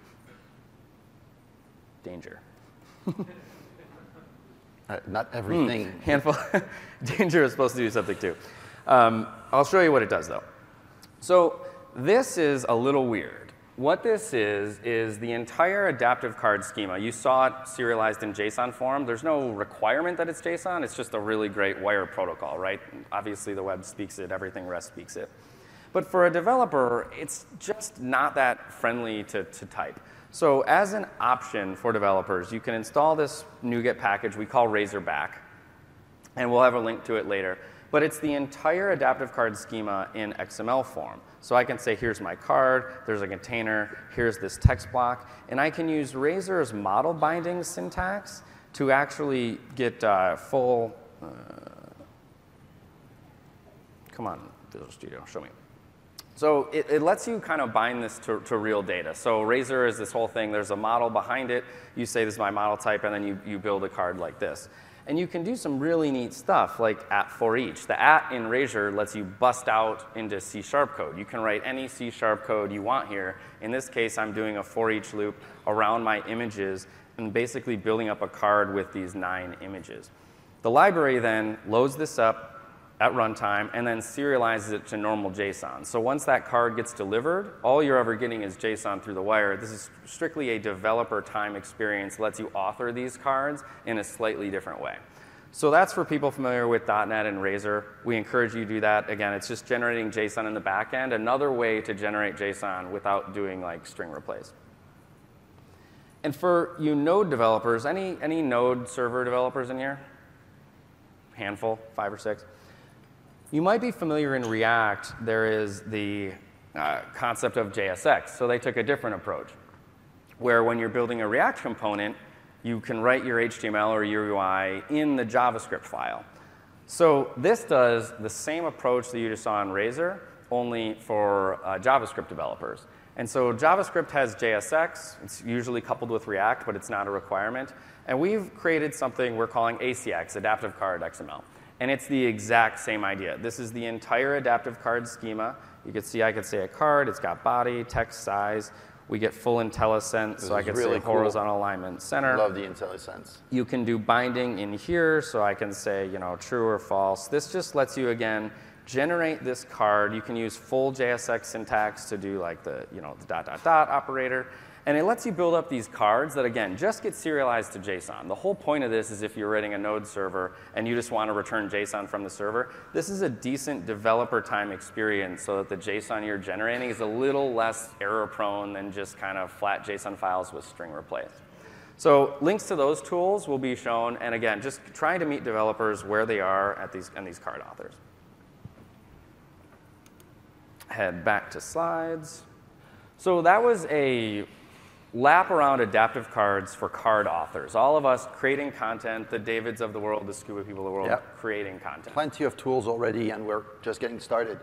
Danger. Not everything. Handful. Danger is supposed to do something too. I'll show you what it does, though. So this is a little weird. What this is the entire adaptive card schema. You saw it serialized in JSON form. There's no requirement that it's JSON. It's just a really great wire protocol, right? Obviously, the web speaks it. Everything REST speaks it. But for a developer, it's just not that friendly to type. So as an option for developers, you can install this NuGet package we call Razorback. And we'll have a link to it later. But it's the entire adaptive card schema in XML form. So I can say, here's my card, there's a container, here's this text block. And I can use Razor's model binding syntax to actually get full, come on, Visual Studio, show me. So it lets you kind of bind this to real data. So Razor is this whole thing. There's a model behind it. You say this is my model type, and then you build a card like this. And you can do some really neat stuff like at for each. The at in Razor lets you bust out into C# code. You can write any C# code you want here. In this case, I'm doing a for each loop around my images and basically building up a card with these 9 images. The library then loads this up at runtime, and then serializes it to normal JSON. So once that card gets delivered, all you're ever getting is JSON through the wire. This is strictly a developer time experience, lets you author these cards in a slightly different way. So that's for people familiar with .NET and Razor. We encourage you to do that. Again, it's just generating JSON in the back end, another way to generate JSON without doing like string replace. And for you Node developers, any Node server developers in here? Handful, 5 or 6. You might be familiar in React, there is the concept of JSX. So they took a different approach, where when you're building a React component, you can write your HTML or your UI in the JavaScript file. So this does the same approach that you just saw in Razor, only for JavaScript developers. And so JavaScript has JSX. It's usually coupled with React, but it's not a requirement. And we've created something we're calling ACX, Adaptive Card XML. And it's the exact same idea. This is the entire adaptive card schema. You can see I could say a card. It's got body, text size. We get full IntelliSense, so I could say horizontal alignment center. Love the IntelliSense. You can do binding in here, so I can say true or false. This just lets you, again, generate this card. You can use full JSX syntax to do like the the ... operator. And it lets you build up these cards that, again, just get serialized to JSON. The whole point of this is if you're writing a Node server and you just want to return JSON from the server, this is a decent developer time experience so that the JSON you're generating is a little less error-prone than just kind of flat JSON files with string replace. So links to those tools will be shown. And again, just trying to meet developers where they are at these card authors. Head back to slides. So that was a lap around adaptive cards for card authors. All of us creating content, the Davids of the world, the Scuba people of the world, creating content. Plenty of tools already, and we're just getting started.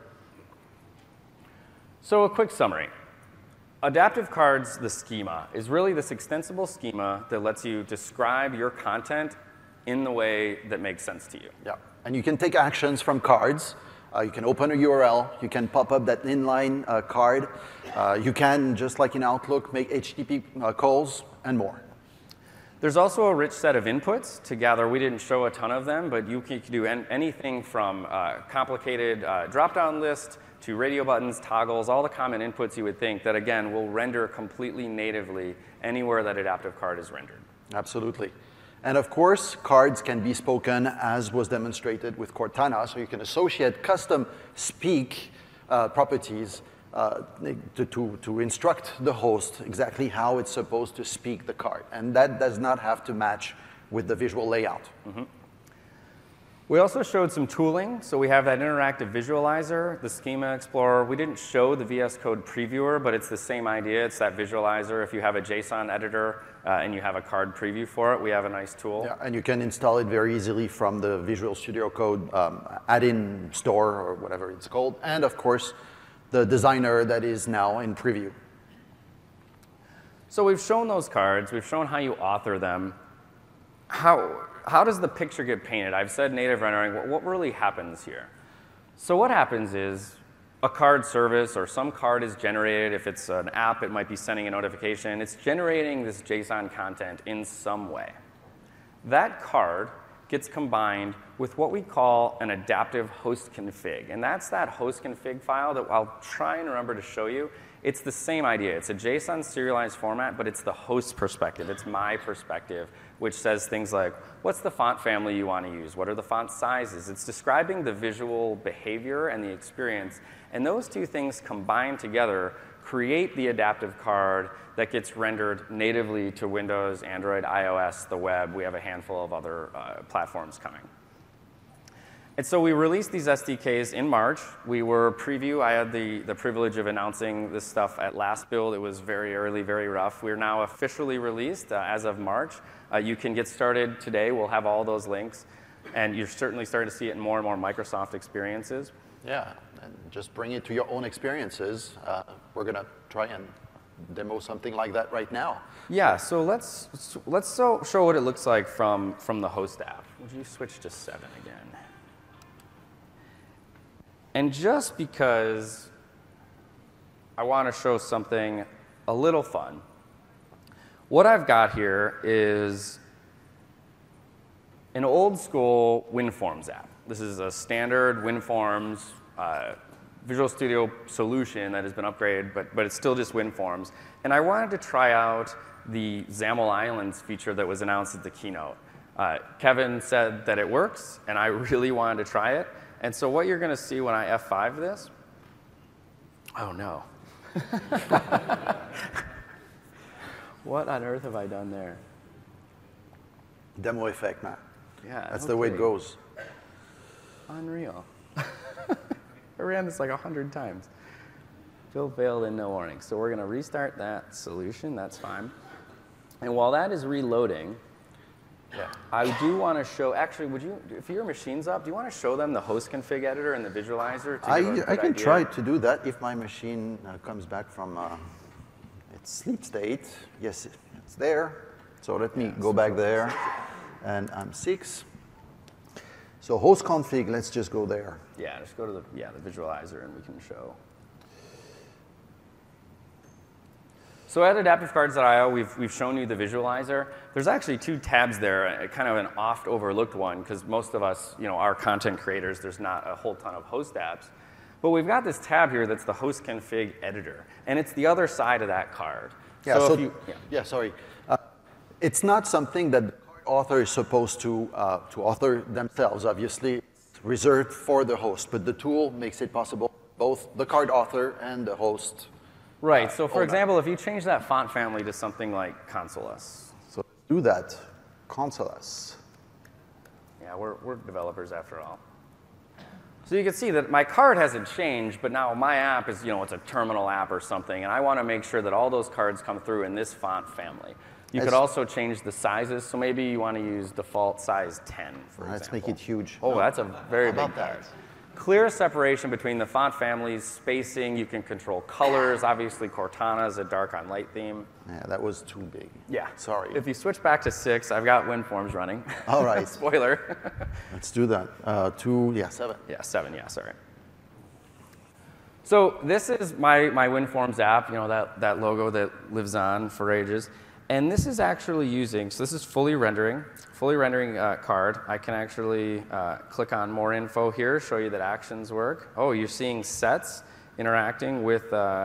So a quick summary. Adaptive cards, the schema, is really this extensible schema that lets you describe your content in the way that makes sense to you. Yeah, and you can take actions from cards. You can open a URL. You can pop up that inline card. You can, just like in Outlook, make HTTP calls and more. There's also a rich set of inputs to gather. We didn't show a ton of them, but you can do anything from complicated drop-down list to radio buttons, toggles, all the common inputs you would think that, again, will render completely natively anywhere that adaptive card is rendered. Absolutely. And of course, cards can be spoken, as was demonstrated with Cortana, so you can associate custom speak properties to instruct the host exactly how it's supposed to speak the card. And that does not have to match with the visual layout. Mm-hmm. We also showed some tooling. So we have that interactive visualizer, the Schema Explorer. We didn't show the VS Code previewer, but it's the same idea. It's that visualizer. If you have a JSON editor and you have a card preview for it, we have a nice tool. Yeah, and you can install it very easily from the Visual Studio Code add-in store or whatever it's called. And of course, the designer that is now in preview. So we've shown those cards. We've shown how you author them. How does the picture get painted? I've said native rendering. What really happens here? So what happens is a card service or some card is generated. If it's an app, it might be sending a notification. It's generating this JSON content in some way. That card gets combined with what we call an adaptive host config. And that's that host config file that I'll try and remember to show you. It's the same idea. It's a JSON serialized format, but it's the host perspective. It's my perspective, which says things like, what's the font family you want to use? What are the font sizes? It's describing the visual behavior and the experience. And those two things combined together create the adaptive card that gets rendered natively to Windows, Android, iOS, the web. We have a handful of other platforms coming. And so we released these SDKs in March. We were preview. I had the privilege of announcing this stuff at last build. It was very early, very rough. We're now officially released as of March. You can get started today. We'll have all those links. And you're certainly starting to see it in more and more Microsoft experiences. Yeah, and just bring it to your own experiences. We're going to try and demo something like that right now. Yeah, so let's show what it looks like from the host app. Would you switch to 7 again? And just because I want to show something a little fun, what I've got here is an old school WinForms app. This is a standard WinForms Visual Studio solution that has been upgraded, but it's still just WinForms. And I wanted to try out the XAML Islands feature that was announced at the keynote. Kevin said that it works, and I really wanted to try it. And so what you're going to see when I F5 this, oh no. What on earth have I done there? Demo effect, man. Yeah, that's the way it goes. Unreal. I ran this like 100 times. Still failed in no warning. So we're going to restart that solution. That's fine. And while that is reloading, I do want to show, actually, would you, if your machine's up, do you want to show them the host config editor and the visualizer? I can try to do that if my machine comes back from its sleep state. Yes, it's there. So let me go back there. And I'm 6. So host config, let's just go there. Yeah, just go to the visualizer and we can show. So at AdaptiveCards.io, we've shown you the visualizer. There's actually 2 tabs there, kind of an oft overlooked one, because most of us, are content creators. There's not a whole ton of host apps. But we've got this tab here that's the host config editor, and it's the other side of that card. Yeah, sorry. It's not something that the author is supposed to author themselves, obviously. It's reserved for the host, but the tool makes it possible, both the card author and the host. Right, so for example, if you change that font family to something like Consolas. So do that, Consolas. Yeah, we're developers after all. So you can see that my card hasn't changed, but now my app is, it's a terminal app or something, and I want to make sure that all those cards come through in this font family. You could also change the sizes, so maybe you want to use default size 10, for example. Let's make it huge. Oh, that's a very big card. Clear separation between the font families, spacing, you can control colors. Obviously, Cortana is a dark on light theme. Yeah, that was too big. Yeah. Sorry. If you switch back to 6, I've got WinForms running. All right. Spoiler. Let's do that. 7. Yeah, 7, sorry. So this is my WinForms app, that logo that lives on for ages. And this is actually using, so this is fully rendering card. I can actually click on more info here, show you that actions work. Oh, you're seeing sets interacting with,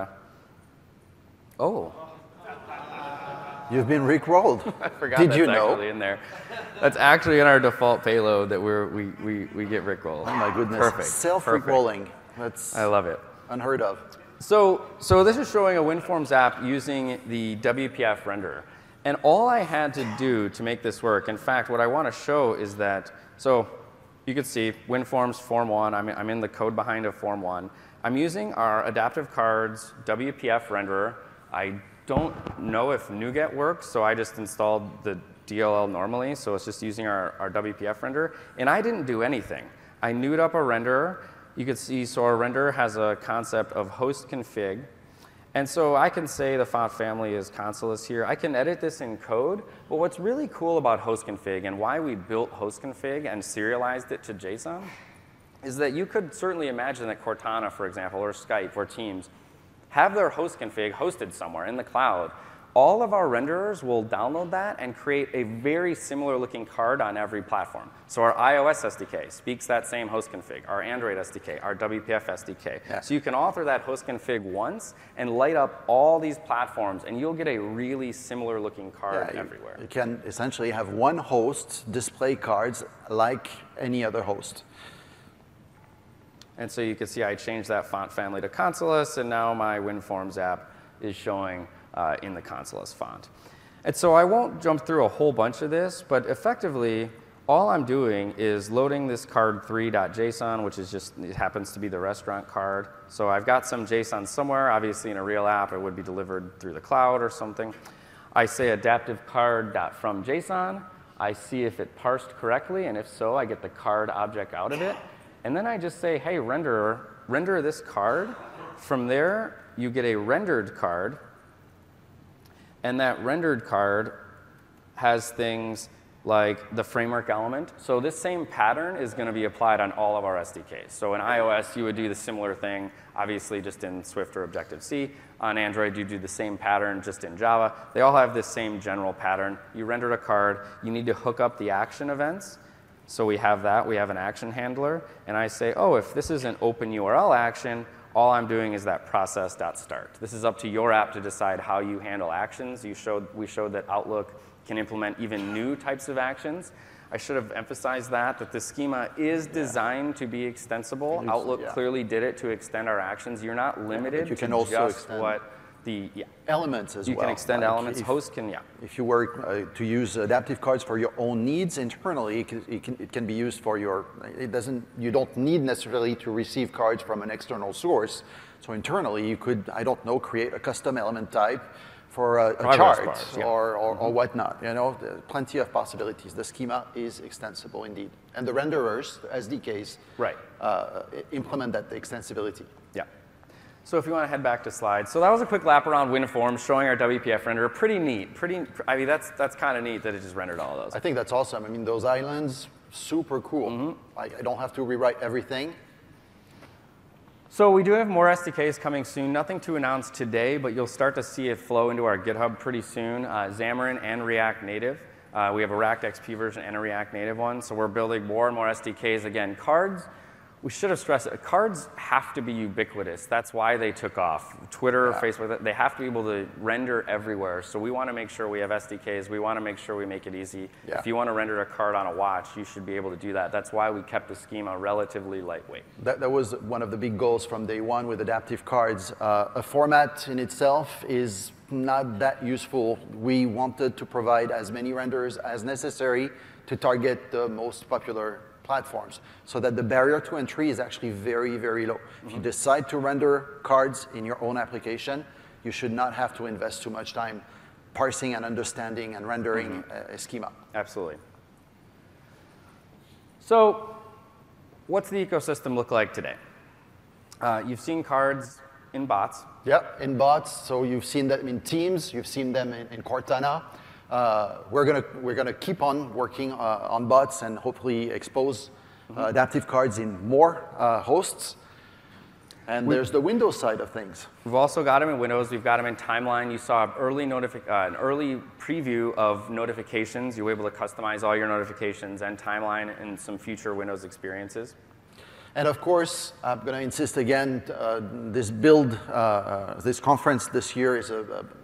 You've been rickrolled. I forgot Did that's you know? Actually in there. That's actually in our default payload that we get rickrolled. Oh my goodness. Perfect. Self-rickrolling. That's I love it. unheard of. So this is showing a WinForms app using the WPF renderer. And all I had to do to make this work, in fact, what I want to show is that, so you can see WinForms Form 1, I'm in the code behind a Form 1. I'm using our Adaptive Cards WPF renderer. I don't know if NuGet works, so I just installed the DLL normally, so it's just using our WPF renderer. And I didn't do anything. I newed up a renderer. You can see, so our renderer has a concept of host config. And so I can say the font family is Consolas here. I can edit this in code, but what's really cool about host config and why we built host config and serialized it to JSON is that you could certainly imagine that Cortana, for example, or Skype or Teams have their host config hosted somewhere in the cloud. All of our renderers will download that and create a very similar looking card on every platform. So our iOS SDK speaks that same host config, our Android SDK, our WPF SDK. Yeah. So you can author that host config once and light up all these platforms, and you'll get a really similar looking card everywhere. You can essentially have one host display cards like any other host. And so you can see I changed that font family to Consolas, and now my WinForms app is showing in the Consolas font. And so I won't jump through a whole bunch of this, but effectively, all I'm doing is loading this card3.json, which is just, it happens to be the restaurant card. So I've got some JSON somewhere. Obviously, in a real app, it would be delivered through the cloud or something. I say adaptive card.fromJSON. I see if it parsed correctly, and if so, I get the card object out of it. And then I just say, hey, renderer, render this card. From there, you get a rendered card. And that rendered card has things like the framework element. So this same pattern is going to be applied on all of our SDKs. So in iOS, you would do the similar thing, obviously just in Swift or Objective-C. On Android, you do the same pattern just in Java. They all have this same general pattern. You rendered a card. You need to hook up the action events. So we have that. We have an action handler. And I say, oh, if this is an open URL action, all I'm doing is that process.start. This is up to your app to decide how you handle actions. We showed that Outlook can implement even new types of actions. I should have emphasized that the schema is designed to be extensible. Outlook clearly did it to extend our actions. You're not limited you can to also just extend what the elements as well. You can extend elements. If, Host can, If you were to use adaptive cards for your own needs internally, it can be used for your. You don't need necessarily to receive cards from an external source. So internally, you could, I don't know, create a custom element type for a chart or whatnot. You know, plenty of possibilities. The schema is extensible indeed, and the renderers, the SDKs, implement that extensibility. Yeah. So if you want to head back to slides, so that was a quick lap around WinForms showing our WPF renderer. Pretty neat. I mean, that's kind of neat that it just rendered all of those. I think that's awesome. I mean, those islands, super cool. I don't have to rewrite everything. So we do have more SDKs coming soon. Nothing to announce today, but you'll start to see it flow into our GitHub pretty soon. Xamarin and React Native. We have a React XP version and a React Native one. So we're building more and more SDKs. Again, cards, we should have stressed it. Cards have to be ubiquitous. That's why they took off. Twitter, Facebook, they have to be able to render everywhere. So we want to make sure we have SDKs. We want to make sure we make it easy. Yeah. If you want to render a card on a watch, you should be able to do that. That's why we kept the schema relatively lightweight. That was one of the big goals from day one with adaptive cards. A format in itself is not that useful. We wanted to provide as many renders as necessary to target the most popular platforms, so that the barrier to entry is actually very, very low. If you decide to render cards in your own application, you should not have to invest too much time parsing and understanding and rendering a schema. Absolutely. So what's the ecosystem look like today? You've seen cards in bots. Yeah, in bots. So you've seen them in Teams. You've seen them in Cortana. We're gonna keep on working on bots and hopefully expose adaptive cards in more hosts. And there's the Windows side of things. We've also got them in Windows. We've got them in Timeline. You saw an early preview of notifications. You were able to customize all your notifications and Timeline and some future Windows experiences. And of course, I'm going to insist again, this build, this conference this year is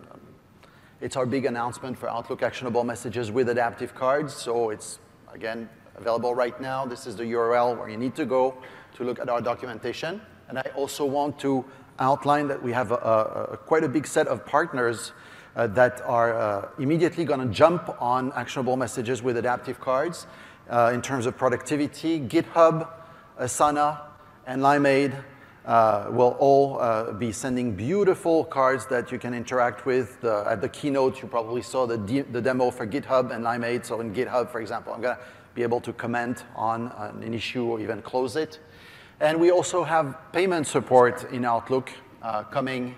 it's our big announcement for Outlook Actionable Messages with adaptive cards. So it's, again, available right now. This is the URL where you need to go to look at our documentation. And I also want to outline that we have quite a big set of partners that are immediately going to jump on actionable messages with adaptive cards in terms of productivity. GitHub, Asana, and Limeade will all be sending beautiful cards that you can interact with. At the keynote, you probably saw the demo for GitHub and Limeade. So in GitHub, for example, I'm going to be able to comment on an issue or even close it. And we also have payment support in Outlook coming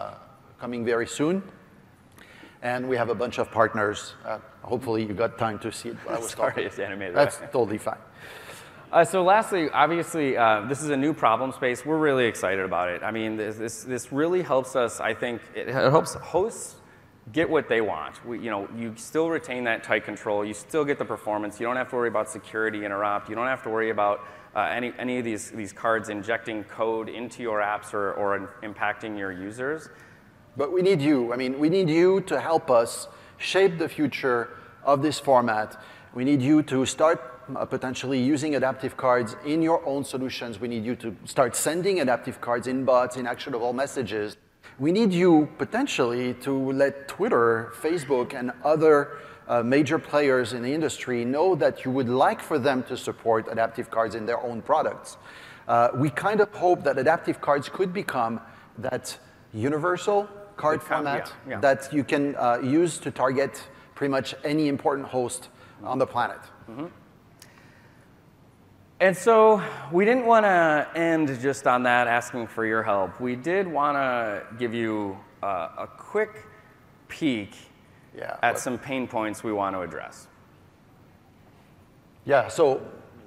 very soon. And we have a bunch of partners. Hopefully, you got time to see it. I was Sorry, it's animated. That's totally fine. So lastly, obviously, this is a new problem space. We're really excited about it. I mean, this really helps us, I think, it helps hosts get what they want. You still retain that tight control. You still get the performance. You don't have to worry about security interrupt. You don't have to worry about any of these cards injecting code into your apps or impacting your users. But we need you. I mean, we need you to help us shape the future of this format. We need you to start potentially using adaptive cards in your own solutions. We need you to start sending adaptive cards in bots, in actionable messages. We need you potentially to let Twitter, Facebook, and other major players in the industry know that you would like for them to support adaptive cards in their own products. We kind of hope that adaptive cards could become that universal card format that you can use to target pretty much any important host on the planet. And so we didn't want to end just on that, asking for your help. We did want to give you a quick peek at some pain points we want to address. Yeah, so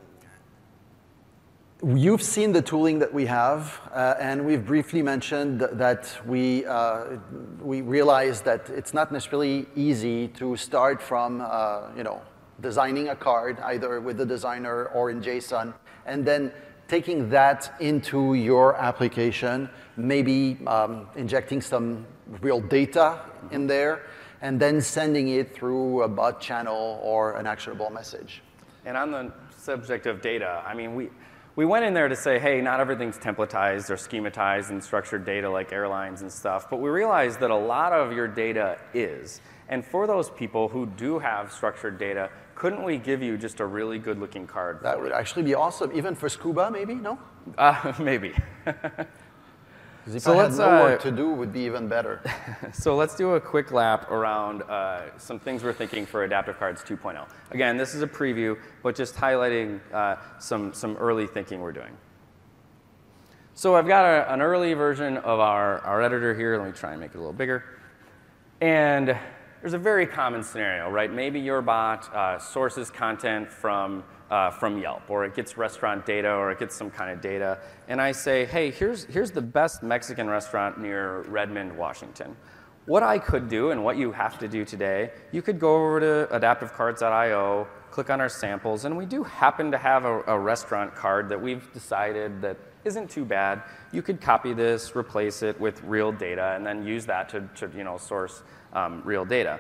you've seen the tooling that we have, and we've briefly mentioned that we realized that it's not necessarily easy to start from, designing a card, either with the designer or in JSON, and then taking that into your application, maybe injecting some real data in there, and then sending it through a bot channel or an actionable message. And on the subject of data, I mean, we went in there to say, hey, not everything's templatized or schematized and structured data like airlines and stuff, but we realized that a lot of your data is. And for those people who do have structured data, couldn't we give you just a really good-looking card? That would actually be awesome, even for scuba, maybe, no? Maybe. Because if I had no work to do, would be even better. So let's do a quick lap around some things we're thinking for Adaptive Cards 2.0. Again, this is a preview, but just highlighting some early thinking we're doing. So I've got an early version of our editor here. Let me try and make it a little bigger. And there's a very common scenario, right? Maybe your bot sources content from Yelp, or it gets restaurant data, or it gets some kind of data. And I say, hey, here's the best Mexican restaurant near Redmond, Washington. What I could do, and what you have to do today, you could go over to adaptivecards.io, click on our samples, and we do happen to have a restaurant card that we've decided that isn't too bad. You could copy this, replace it with real data, and then use that to source real data.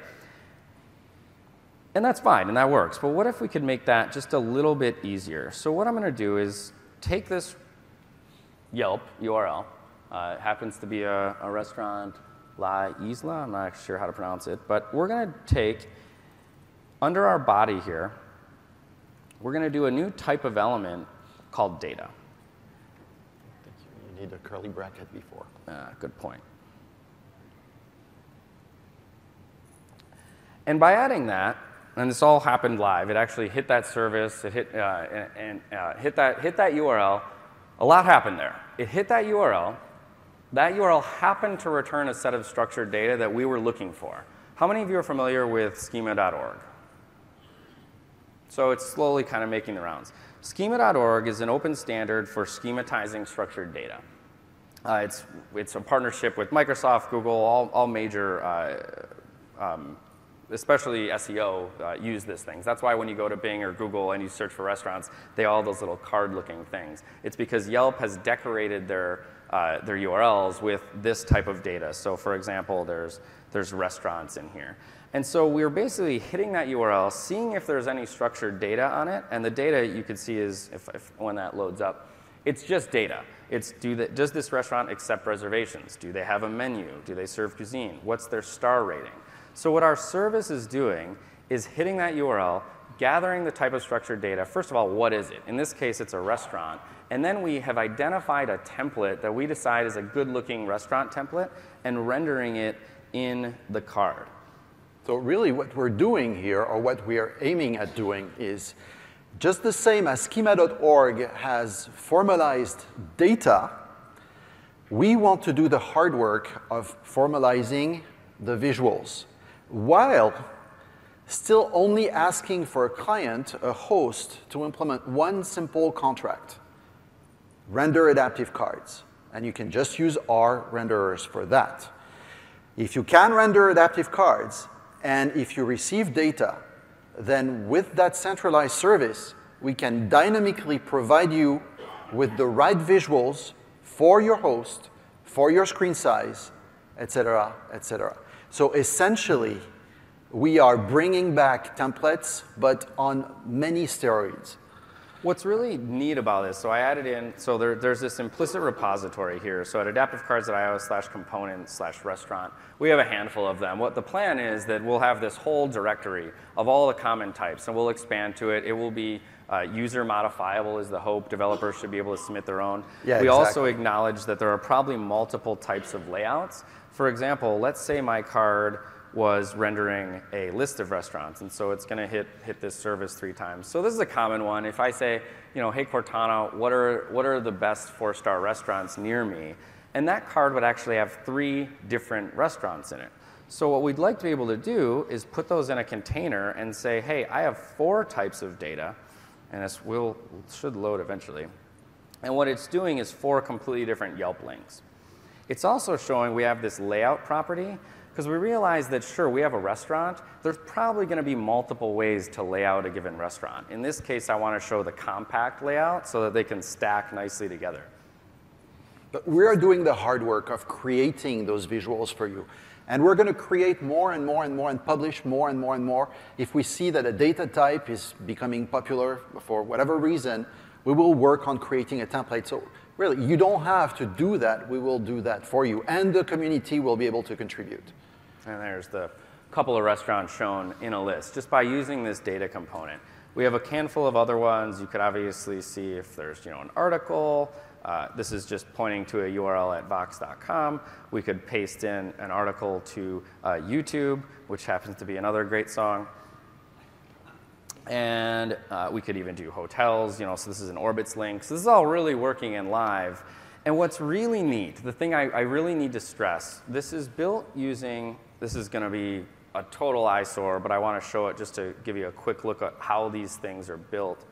And that's fine, and that works. But what if we could make that just a little bit easier? So what I'm going to do is take this Yelp URL. It happens to be a restaurant, La Isla. I'm not sure how to pronounce it. But we're going to take, under our body here, we're going to do a new type of element called data. I think you need a curly bracket before. Good point. And by adding that, and this all happened live, it actually hit that service, it hit, hit that URL. A lot happened there. It hit that URL. That URL happened to return a set of structured data that we were looking for. How many of you are familiar with schema.org? So it's slowly kind of making the rounds. Schema.org is an open standard for schematizing structured data. It's a partnership with Microsoft, Google, all major especially SEO, use these things. That's why when you go to Bing or Google and you search for restaurants, they all have those little card-looking things. It's because Yelp has decorated their URLs with this type of data. So for example, there's restaurants in here. And so we're basically hitting that URL, seeing if there's any structured data on it. And the data you can see is, when that loads up, it's just data. It's does this restaurant accept reservations? Do they have a menu? Do they serve cuisine? What's their star rating? So what our service is doing is hitting that URL, gathering the type of structured data. First of all, what is it? In this case, it's a restaurant. And then we have identified a template that we decide is a good-looking restaurant template and rendering it in the card. So really what we're doing here, or what we are aiming at doing, is just the same as schema.org has formalized data, we want to do the hard work of formalizing the visuals, while still only asking for a client, a host, to implement one simple contract. Render adaptive cards. And you can just use our renderers for that. If you can render adaptive cards, and if you receive data, then with that centralized service, we can dynamically provide you with the right visuals for your host, for your screen size, et cetera, et cetera. So essentially, we are bringing back templates, but on many steroids. What's really neat about this, so I added in, so there's this implicit repository here. So at adaptivecards.io/component/restaurant, we have a handful of them. What the plan is that we'll have this whole directory of all the common types, and we'll expand to it. It will be user modifiable is the hope. Developers should be able to submit their own. Yeah, we exactly. also acknowledge that there are probably multiple types of layouts. For example, let's say my card was rendering a list of restaurants. And so it's going to hit this service 3 times. So this is a common one. If I say, hey, Cortana, what are the best 4-star restaurants near me? And that card would actually have 3 different restaurants in it. So what we'd like to be able to do is put those in a container and say, hey, I have 4 types of data. And this should load eventually. And what it's doing is 4 completely different Yelp links. It's also showing we have this layout property, because we realize that, sure, we have a restaurant. There's probably going to be multiple ways to lay out a given restaurant. In this case, I want to show the compact layout so that they can stack nicely together. But we are doing the hard work of creating those visuals for you. And we're going to create more and more and more and publish more and more and more. If we see that a data type is becoming popular for whatever reason, we will work on creating a template. So really, you don't have to do that. We will do that for you. And the community will be able to contribute. And there's the couple of restaurants shown in a list, just by using this data component. We have a handful of other ones. You could obviously see if there's an article. This is just pointing to a URL at Vox.com. We could paste in an article to YouTube, which happens to be another great song. And we could even do hotels, so this is an Orbitz link. So this is all really working in live. And what's really neat, the thing I really need to stress, this is built using, this is going to be a total eyesore, but I want to show it just to give you a quick look at how these things are built.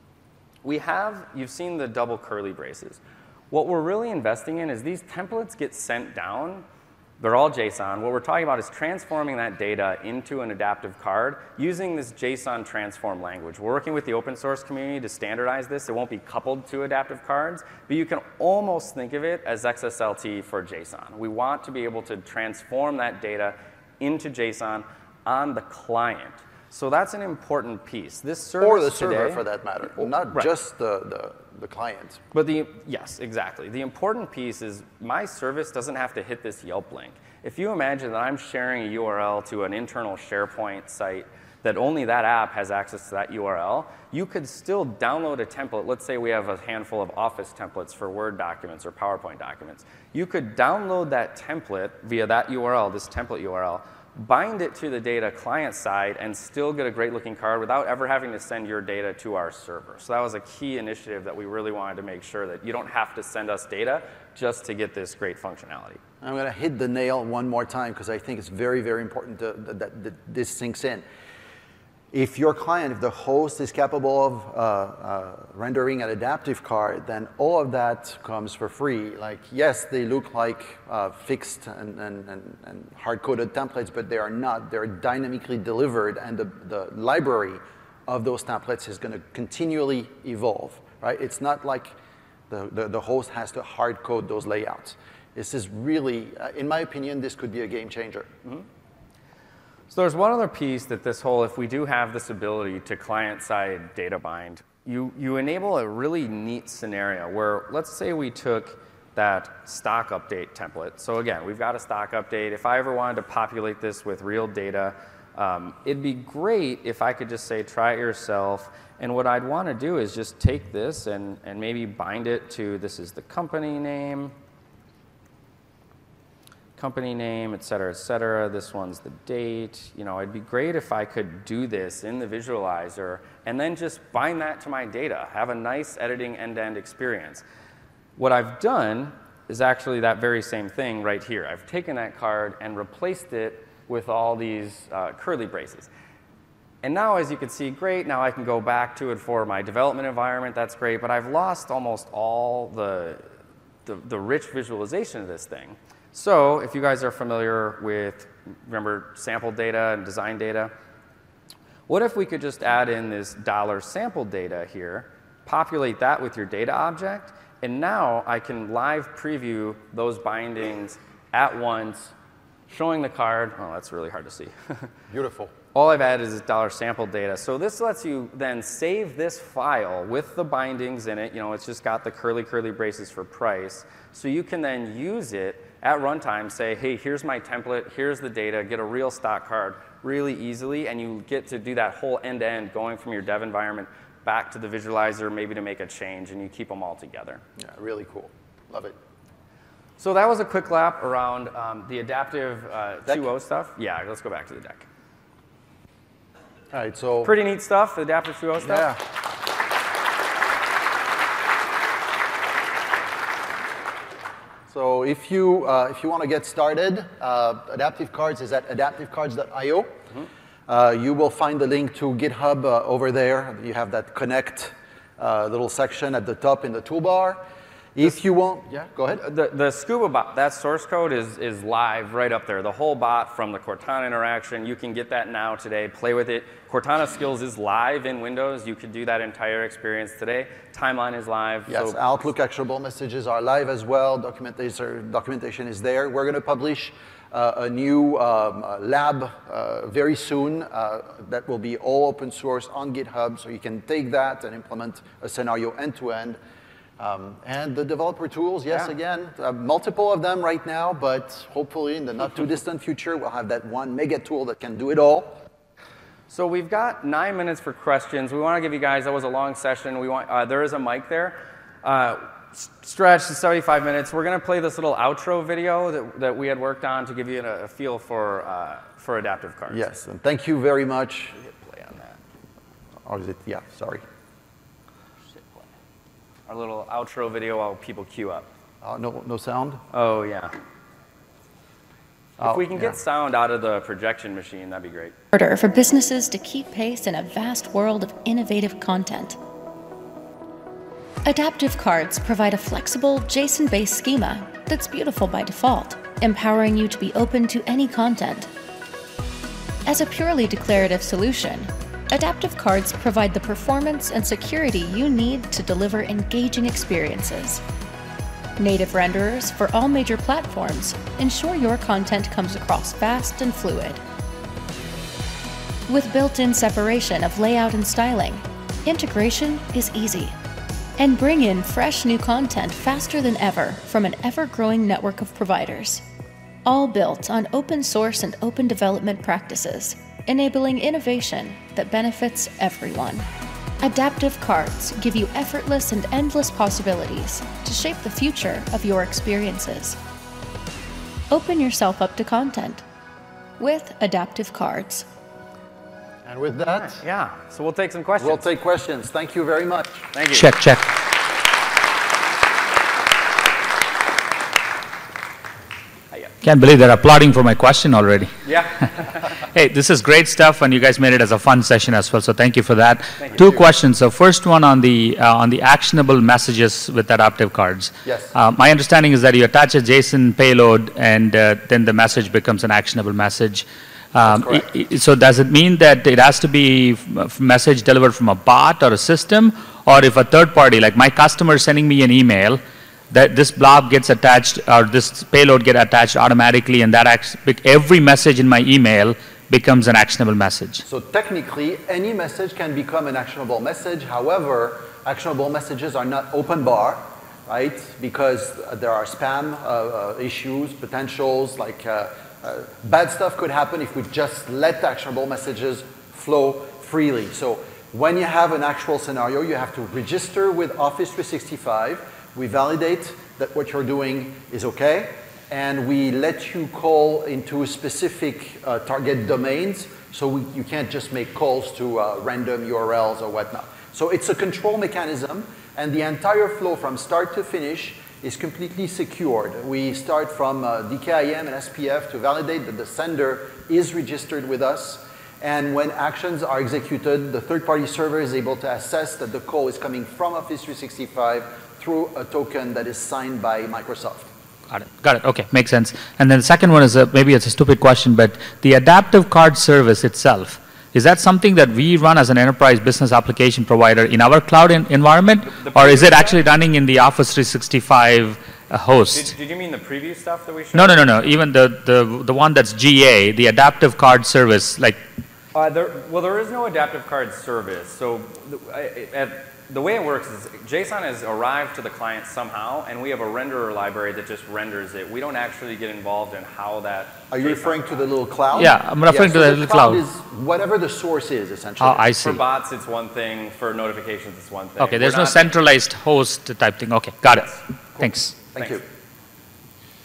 You've seen the double curly braces. What we're really investing in is these templates get sent down. They're all JSON. What we're talking about is transforming that data into an adaptive card using this JSON transform language. We're working with the open source community to standardize this. It won't be coupled to adaptive cards, but you can almost think of it as XSLT for JSON. We want to be able to transform that data into JSON on the client. So that's an important piece. This service or the server, today, for that matter, not right. just the client. But yes, exactly. The important piece is my service doesn't have to hit this Yelp link. If you imagine that I'm sharing a URL to an internal SharePoint site that only that app has access to that URL, you could still download a template. Let's say we have a handful of Office templates for Word documents or PowerPoint documents. You could download that template via that URL, this template URL, bind it to the data client side, and still get a great looking card without ever having to send your data to our server. So that was a key initiative that we really wanted to make sure that you don't have to send us data just to get this great functionality. I'm going to hit the nail one more time because I think it's very, very important that this sinks in. If your client, if the host is capable of rendering an adaptive card, then all of that comes for free. Like, yes, they look like fixed and hard-coded templates, but they are not. They're dynamically delivered, and the library of those templates is going to continually evolve, right? It's not like the host has to hard-code those layouts. This is really, in my opinion, this could be a game changer. Mm-hmm. So there's one other piece that if we do have this ability to client-side data bind, you enable a really neat scenario where, let's say we took that stock update template. So again, we've got a stock update. If I ever wanted to populate this with real data, it'd be great if I could just say, try it yourself. And what I'd want to do is just take this and maybe bind it to, this is the company name, et cetera, et cetera. This one's the date. It'd be great if I could do this in the visualizer and then just bind that to my data, have a nice editing end-to-end experience. What I've done is actually that very same thing right here. I've taken that card and replaced it with all these curly braces. And now, as you can see, great, now I can go back to it for my development environment. That's great, but I've lost almost all the rich visualization of this thing. So if you guys are familiar with, remember, sample data and design data, what if we could just add in this $sample data here, populate that with your data object, and now I can live preview those bindings at once, showing the card. Oh, that's really hard to see. Beautiful. All I've added is $sample data. So this lets you then save this file with the bindings in it. It's just got the curly braces for price. So you can then use it at runtime, say, hey, here's my template, here's the data, get a real stock card really easily, and you get to do that whole end-to-end, going from your dev environment back to the visualizer, maybe to make a change, and you keep them all together. Yeah, really cool. Love it. So that was a quick lap around the adaptive 2.0 stuff. Yeah, let's go back to the deck. All right, so Pretty neat stuff, the adaptive 2.0 stuff. yeah. So if you want to get started, Adaptive Cards is at adaptivecards.io. You will find the link to GitHub over there. You have that connect little section at the top in the toolbar. If you want, yeah, go ahead. The Scuba bot, that source code is live right up there. The whole bot from the Cortana interaction, you can get that now today, play with it. Cortana Skills is live in Windows. You could do that entire experience today. Timeline is live. Yes, so Outlook actionable messages are live as well. Documentation is there. We're going to publish a new lab very soon that will be all open source on GitHub, so you can take that and implement a scenario end-to-end. And the developer tools, yes, Yeah. again, multiple of them right now, but hopefully in the not too distant future, we'll have that one mega tool that can do it all. So we've got 9 minutes for questions. We want to give you guys, that was a long session. We want, there is a mic there. Stretch to 75 minutes. We're going to play this little outro video that we had worked on to give you a feel for adaptive cards. Yes, and thank you very much. Hit play on that. Or is it, yeah, sorry. Our little outro video while people queue up. No sound? Oh, yeah. If we can yeah. get sound out of the projection machine, that'd be great. Order for businesses to keep pace in a vast world of innovative content. Adaptive Cards provide a flexible JSON-based schema that's beautiful by default, empowering you to be open to any content. As a purely declarative solution, Adaptive Cards provide the performance and security you need to deliver engaging experiences. Native renderers for all major platforms ensure your content comes across fast and fluid. With built-in separation of layout and styling, integration is easy. And bring in fresh new content faster than ever from an ever-growing network of providers. All built on open source and open development practices, enabling innovation that benefits everyone. Adaptive Cards give you effortless and endless possibilities to shape the future of your experiences. Open yourself up to content with Adaptive Cards. And with that, Yeah, so we'll take some questions. we'll take questions. Thank you very much. Thank you. Check. Can't believe they're applauding for my question already. Yeah. Hey, this is great stuff, and you guys made it as a fun session as well, so thank you for that. Thank you. Two questions. So first one on the actionable messages with Adaptive Cards. Yes. My understanding is that you attach a JSON payload, and then the message becomes an actionable message. So does it mean that it has to be message delivered from a bot or a system, or if a third party, like my customer is sending me an email, that this blob gets attached, or this payload get attached automatically, and that every message in my email becomes an actionable message? So technically, any message can become an actionable message. However, actionable messages are not open bar, right? Because there are spam issues, potentials, like bad stuff could happen if we just let actionable messages flow freely. So when you have an actual scenario, you have to register with Office 365. We validate that what you're doing is okay, and we let you call into specific target domains, so you can't just make calls to random URLs or whatnot. So it's a control mechanism, and the entire flow from start to finish is completely secured. We start from DKIM and SPF to validate that the sender is registered with us, and when actions are executed, the third-party server is able to assess that the call is coming from Office 365 through a token that is signed by Microsoft. Got it. Okay, makes sense. And then the second one is, maybe it's a stupid question, but the Adaptive Card service itself, is that something that we run as an enterprise business application provider in our cloud environment, or is it actually running in the Office 365 host? Did you mean the preview stuff that we showed? No. Even the one that's GA, the Adaptive Card service, like. There is no adaptive card service. So the way it works is JSON has arrived to the client somehow, and we have a renderer library that just renders it. We don't actually get involved in how that. Are you referring to the little cloud? Yeah, I'm referring to the little cloud. Is whatever the source is, essentially. Oh, I see. For bots, it's one thing. For notifications, it's one thing. Okay, there's no centralized host type thing. Okay, got it. Cool. Thanks. Thank you.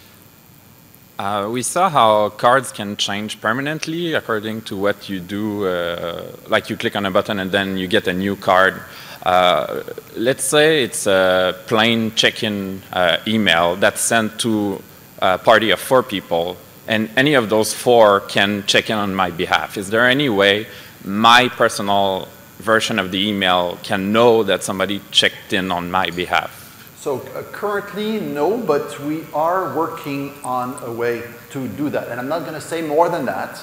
We saw how cards can change permanently according to what you do. Like you click on a button and then you get a new card. Let's say it's a plain check-in email that's sent to a party of 4 people, and any of those 4 can check in on my behalf. Is there any way my personal version of the email can know that somebody checked in on my behalf? So currently, no, but we are working on a way to do that. And I'm not going to say more than that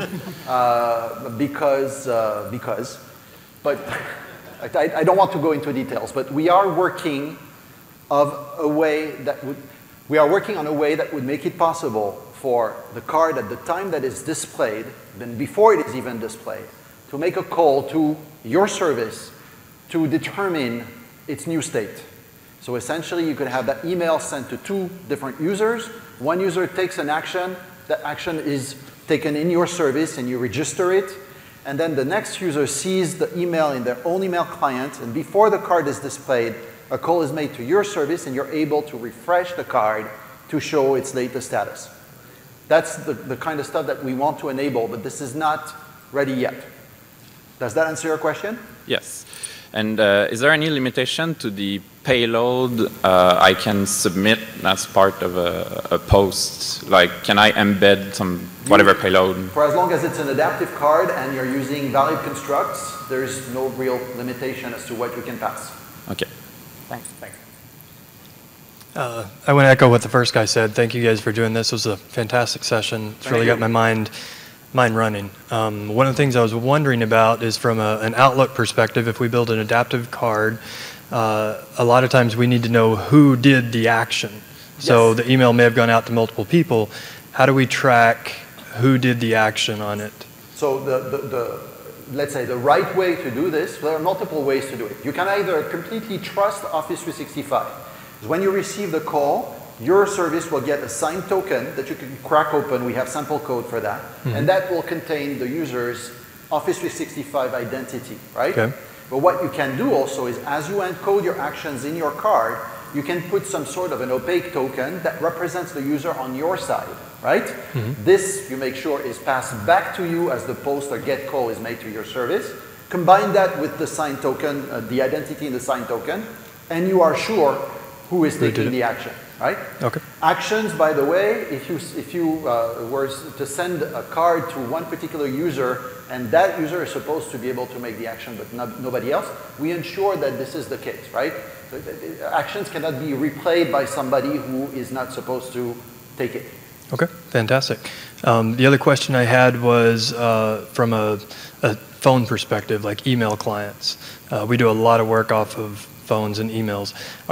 but I don't want to go into details. But we are working on a way that would make it possible for the card at the time that is displayed, then before it is even displayed, to make a call to your service to determine its new state. So essentially, you could have that email sent to 2 different users. One user takes an action. That action is taken in your service, and you register it. And then the next user sees the email in their own email client. And before the card is displayed, a call is made to your service, and you're able to refresh the card to show its latest status. That's the kind of stuff that we want to enable, but this is not ready yet. Does that answer your question? Yes. And is there any limitation to the payload I can submit as part of a post? Like, can I embed some whatever payload? For as long as it's an adaptive card and you're using valid constructs, there's no real limitation as to what you can pass. Okay. Thanks. Thanks. I want to echo what the first guy said. Thank you guys for doing this. It was a fantastic session. It's really got my mind running. One of the things I was wondering about is from an Outlook perspective, if we build an adaptive card, a lot of times we need to know who did the action. So the email may have gone out to multiple people. How do we track who did the action on it? So let's say the right way to do this, there are multiple ways to do it. You can either completely trust Office 365. When you receive the call, your service will get a signed token that you can crack open. We have sample code for that. And that will contain the user's Office 365 identity, right? Okay. But what you can do also is, as you encode your actions in your card, you can put some sort of an opaque token that represents the user on your side, right? This, you make sure, is passed back to you as the post or get call is made to your service. Combine that with the signed token, the identity in the signed token, and you are sure who is taking the action, right? Okay. Actions, by the way, if you were to send a card to one particular user and that user is supposed to be able to make the action but nobody else, we ensure that this is the case, right? Actions cannot be replayed by somebody who is not supposed to take it. Okay, fantastic. The other question I had was from a phone perspective, like email clients. We do a lot of work off of phones and emails.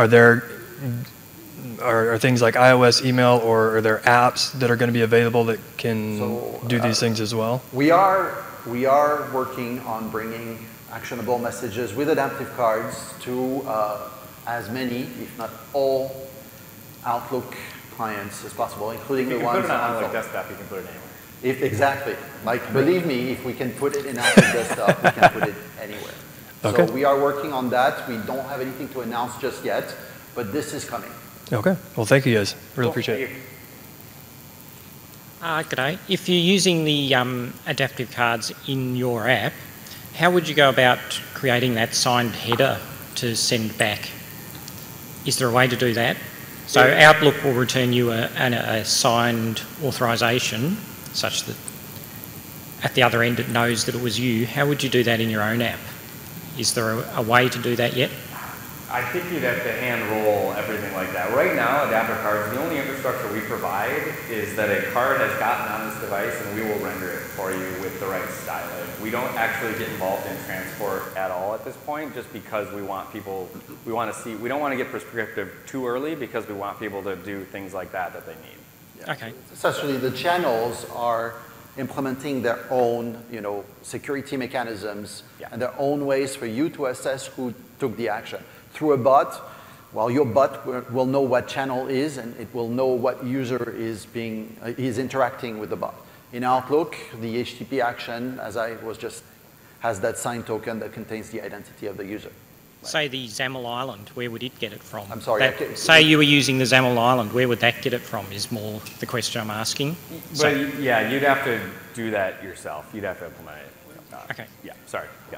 Are things like iOS email, or are there apps that are going to be available that can do these things as well? We are working on bringing actionable messages with adaptive cards to as many, if not all, Outlook clients as possible, including the ones on Outlook desktop. You can put it anywhere. Exactly. Like, believe me, if we can put it in Outlook desktop, we can put it anywhere. Okay. So we are working on that. We don't have anything to announce just yet, but this is coming. Okay. Well, thank you guys. Really appreciate it. G'day. If you're using the adaptive cards in your app, how would you go about creating that signed header to send back? Is there a way to do that? So Outlook will return you a signed authorization such that at the other end it knows that it was you. How would you do that in your own app? Is there a way to do that yet? I think you'd have to hand roll everything like that. Right now, adaptive cards, the only infrastructure we provide is that a card has gotten on this device and we will render it for you with the right styling. We don't actually get involved in transport at all at this point, just because we want people, we don't want to get prescriptive too early because we want people to do things like that they need. Yeah. Okay. Essentially, the channels are implementing their own, security mechanisms and their own ways for you to assess who took the action. Through a bot, well, your bot will know what channel is, and it will know what user is interacting with the bot. In Outlook, the HTTP action, as I was just, has that signed token that contains the identity of the user. Say the Zamel Island, where would it get it from? I'm sorry, Say you were using the Zamel Island, where would that get it from, is more the question I'm asking. But yeah, you'd have to do that yourself. You'd have to implement it. Okay. Yeah, sorry. Yeah.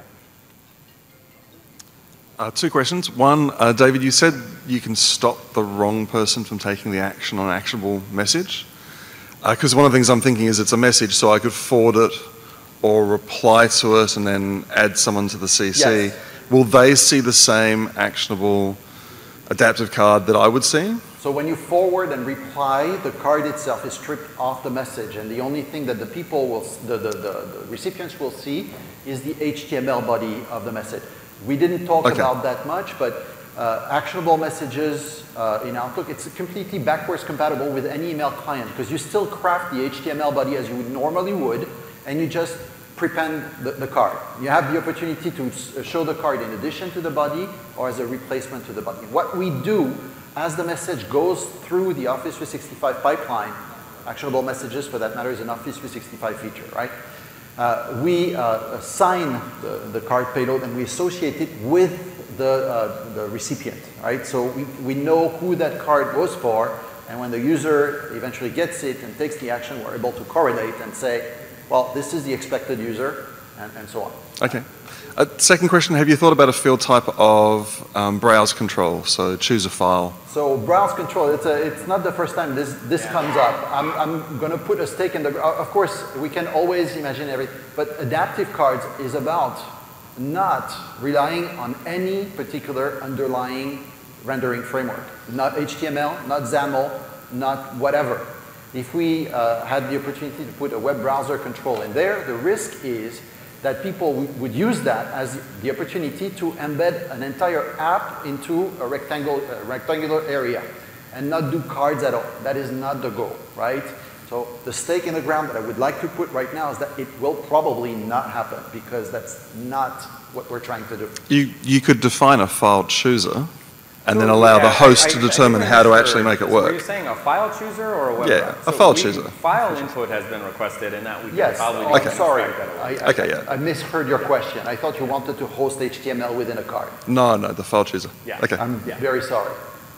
Two questions. One, David, you said you can stop the wrong person from taking the action on an actionable message. Because one of the things I'm thinking is it's a message, so I could forward it or reply to it and then add someone to the CC. Yes. Will they see the same actionable adaptive card that I would see? So when you forward and reply, the card itself is stripped off the message, and the only thing that the people will, the recipients will see is the HTML body of the message. We didn't talk about that much, but actionable messages in Outlook, it's completely backwards compatible with any email client, because you still craft the HTML body as you would normally would, and you just prepend the card. You have the opportunity to show the card in addition to the body or as a replacement to the body. What we do as the message goes through the Office 365 pipeline, actionable messages for that matter is an Office 365 feature, right? We assign the card payload and we associate it with the recipient, right? So we know who that card was for, and when the user eventually gets it and takes the action, we're able to correlate and say, well, this is the expected user, and so on. Okay. Second question, have you thought about a field type of browse control? So choose a file. So browse control, it's not the first time this comes up. I'm going to put a stake in the ground. Of course, we can always imagine everything, but adaptive cards is about not relying on any particular underlying rendering framework. Not HTML, not XAML, not whatever. If we had the opportunity to put a web browser control in there, the risk is that people would use that as the opportunity to embed an entire app into a rectangular area and not do cards at all. That is not the goal, right? So the stake in the ground that I would like to put right now is that it will probably not happen, because that's not what we're trying to do. You could define a file chooser and then allow the host to determine how to actually make it work. Were you saying a file chooser or a web Yeah, browser? a file chooser. File input has been requested, and that we can Yes, probably I'm sorry. that I misheard your question. I thought you wanted to host HTML within a card. No, the file chooser. Yeah. Okay. I'm very sorry.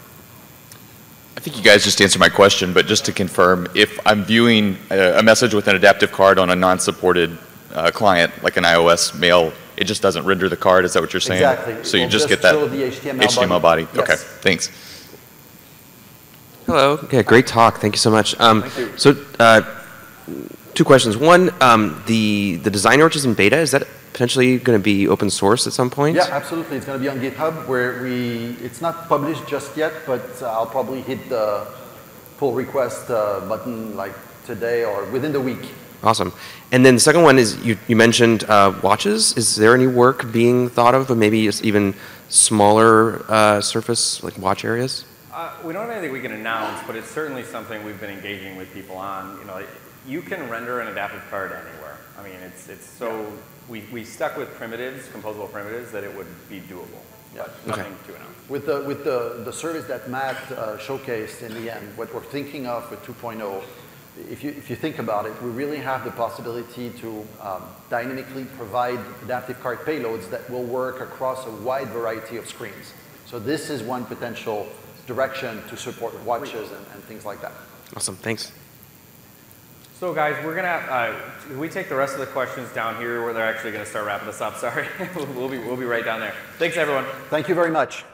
I think you guys just answered my question, but just to confirm, if I'm viewing a message with an adaptive card on a non-supported client, like an iOS mail, it just doesn't render the card? Is that what you're saying? Exactly. So you We'll just get that show the HTML body? Yes. Okay, thanks. Hello. Okay, great talk. Thank you so much. Thank you. So, two questions. One, the design origins in beta, is that potentially going to be open source at some point? Yeah, absolutely. It's going to be on GitHub, where it's not published just yet, but I'll probably hit the pull request button like today or within the week. Awesome. And then the second one is you mentioned watches. Is there any work being thought of maybe just even smaller surface, like watch areas? We don't have anything we can announce, but it's certainly something we've been engaging with people on. You know, you can render an adaptive card anywhere. I mean, it's so we stuck with primitives, composable primitives, that it would be doable. Yeah. Nothing to announce. With the service that Matt showcased in the end, what we're thinking of with 2.0, if you think about it, we really have the possibility to dynamically provide adaptive card payloads that will work across a wide variety of screens. So this is one potential direction to support watches and things like that. Awesome, thanks. So guys, we're gonna we take the rest of the questions down here where they're actually gonna start wrapping us up. Sorry, we'll be right down there. Thanks everyone. Thank you very much.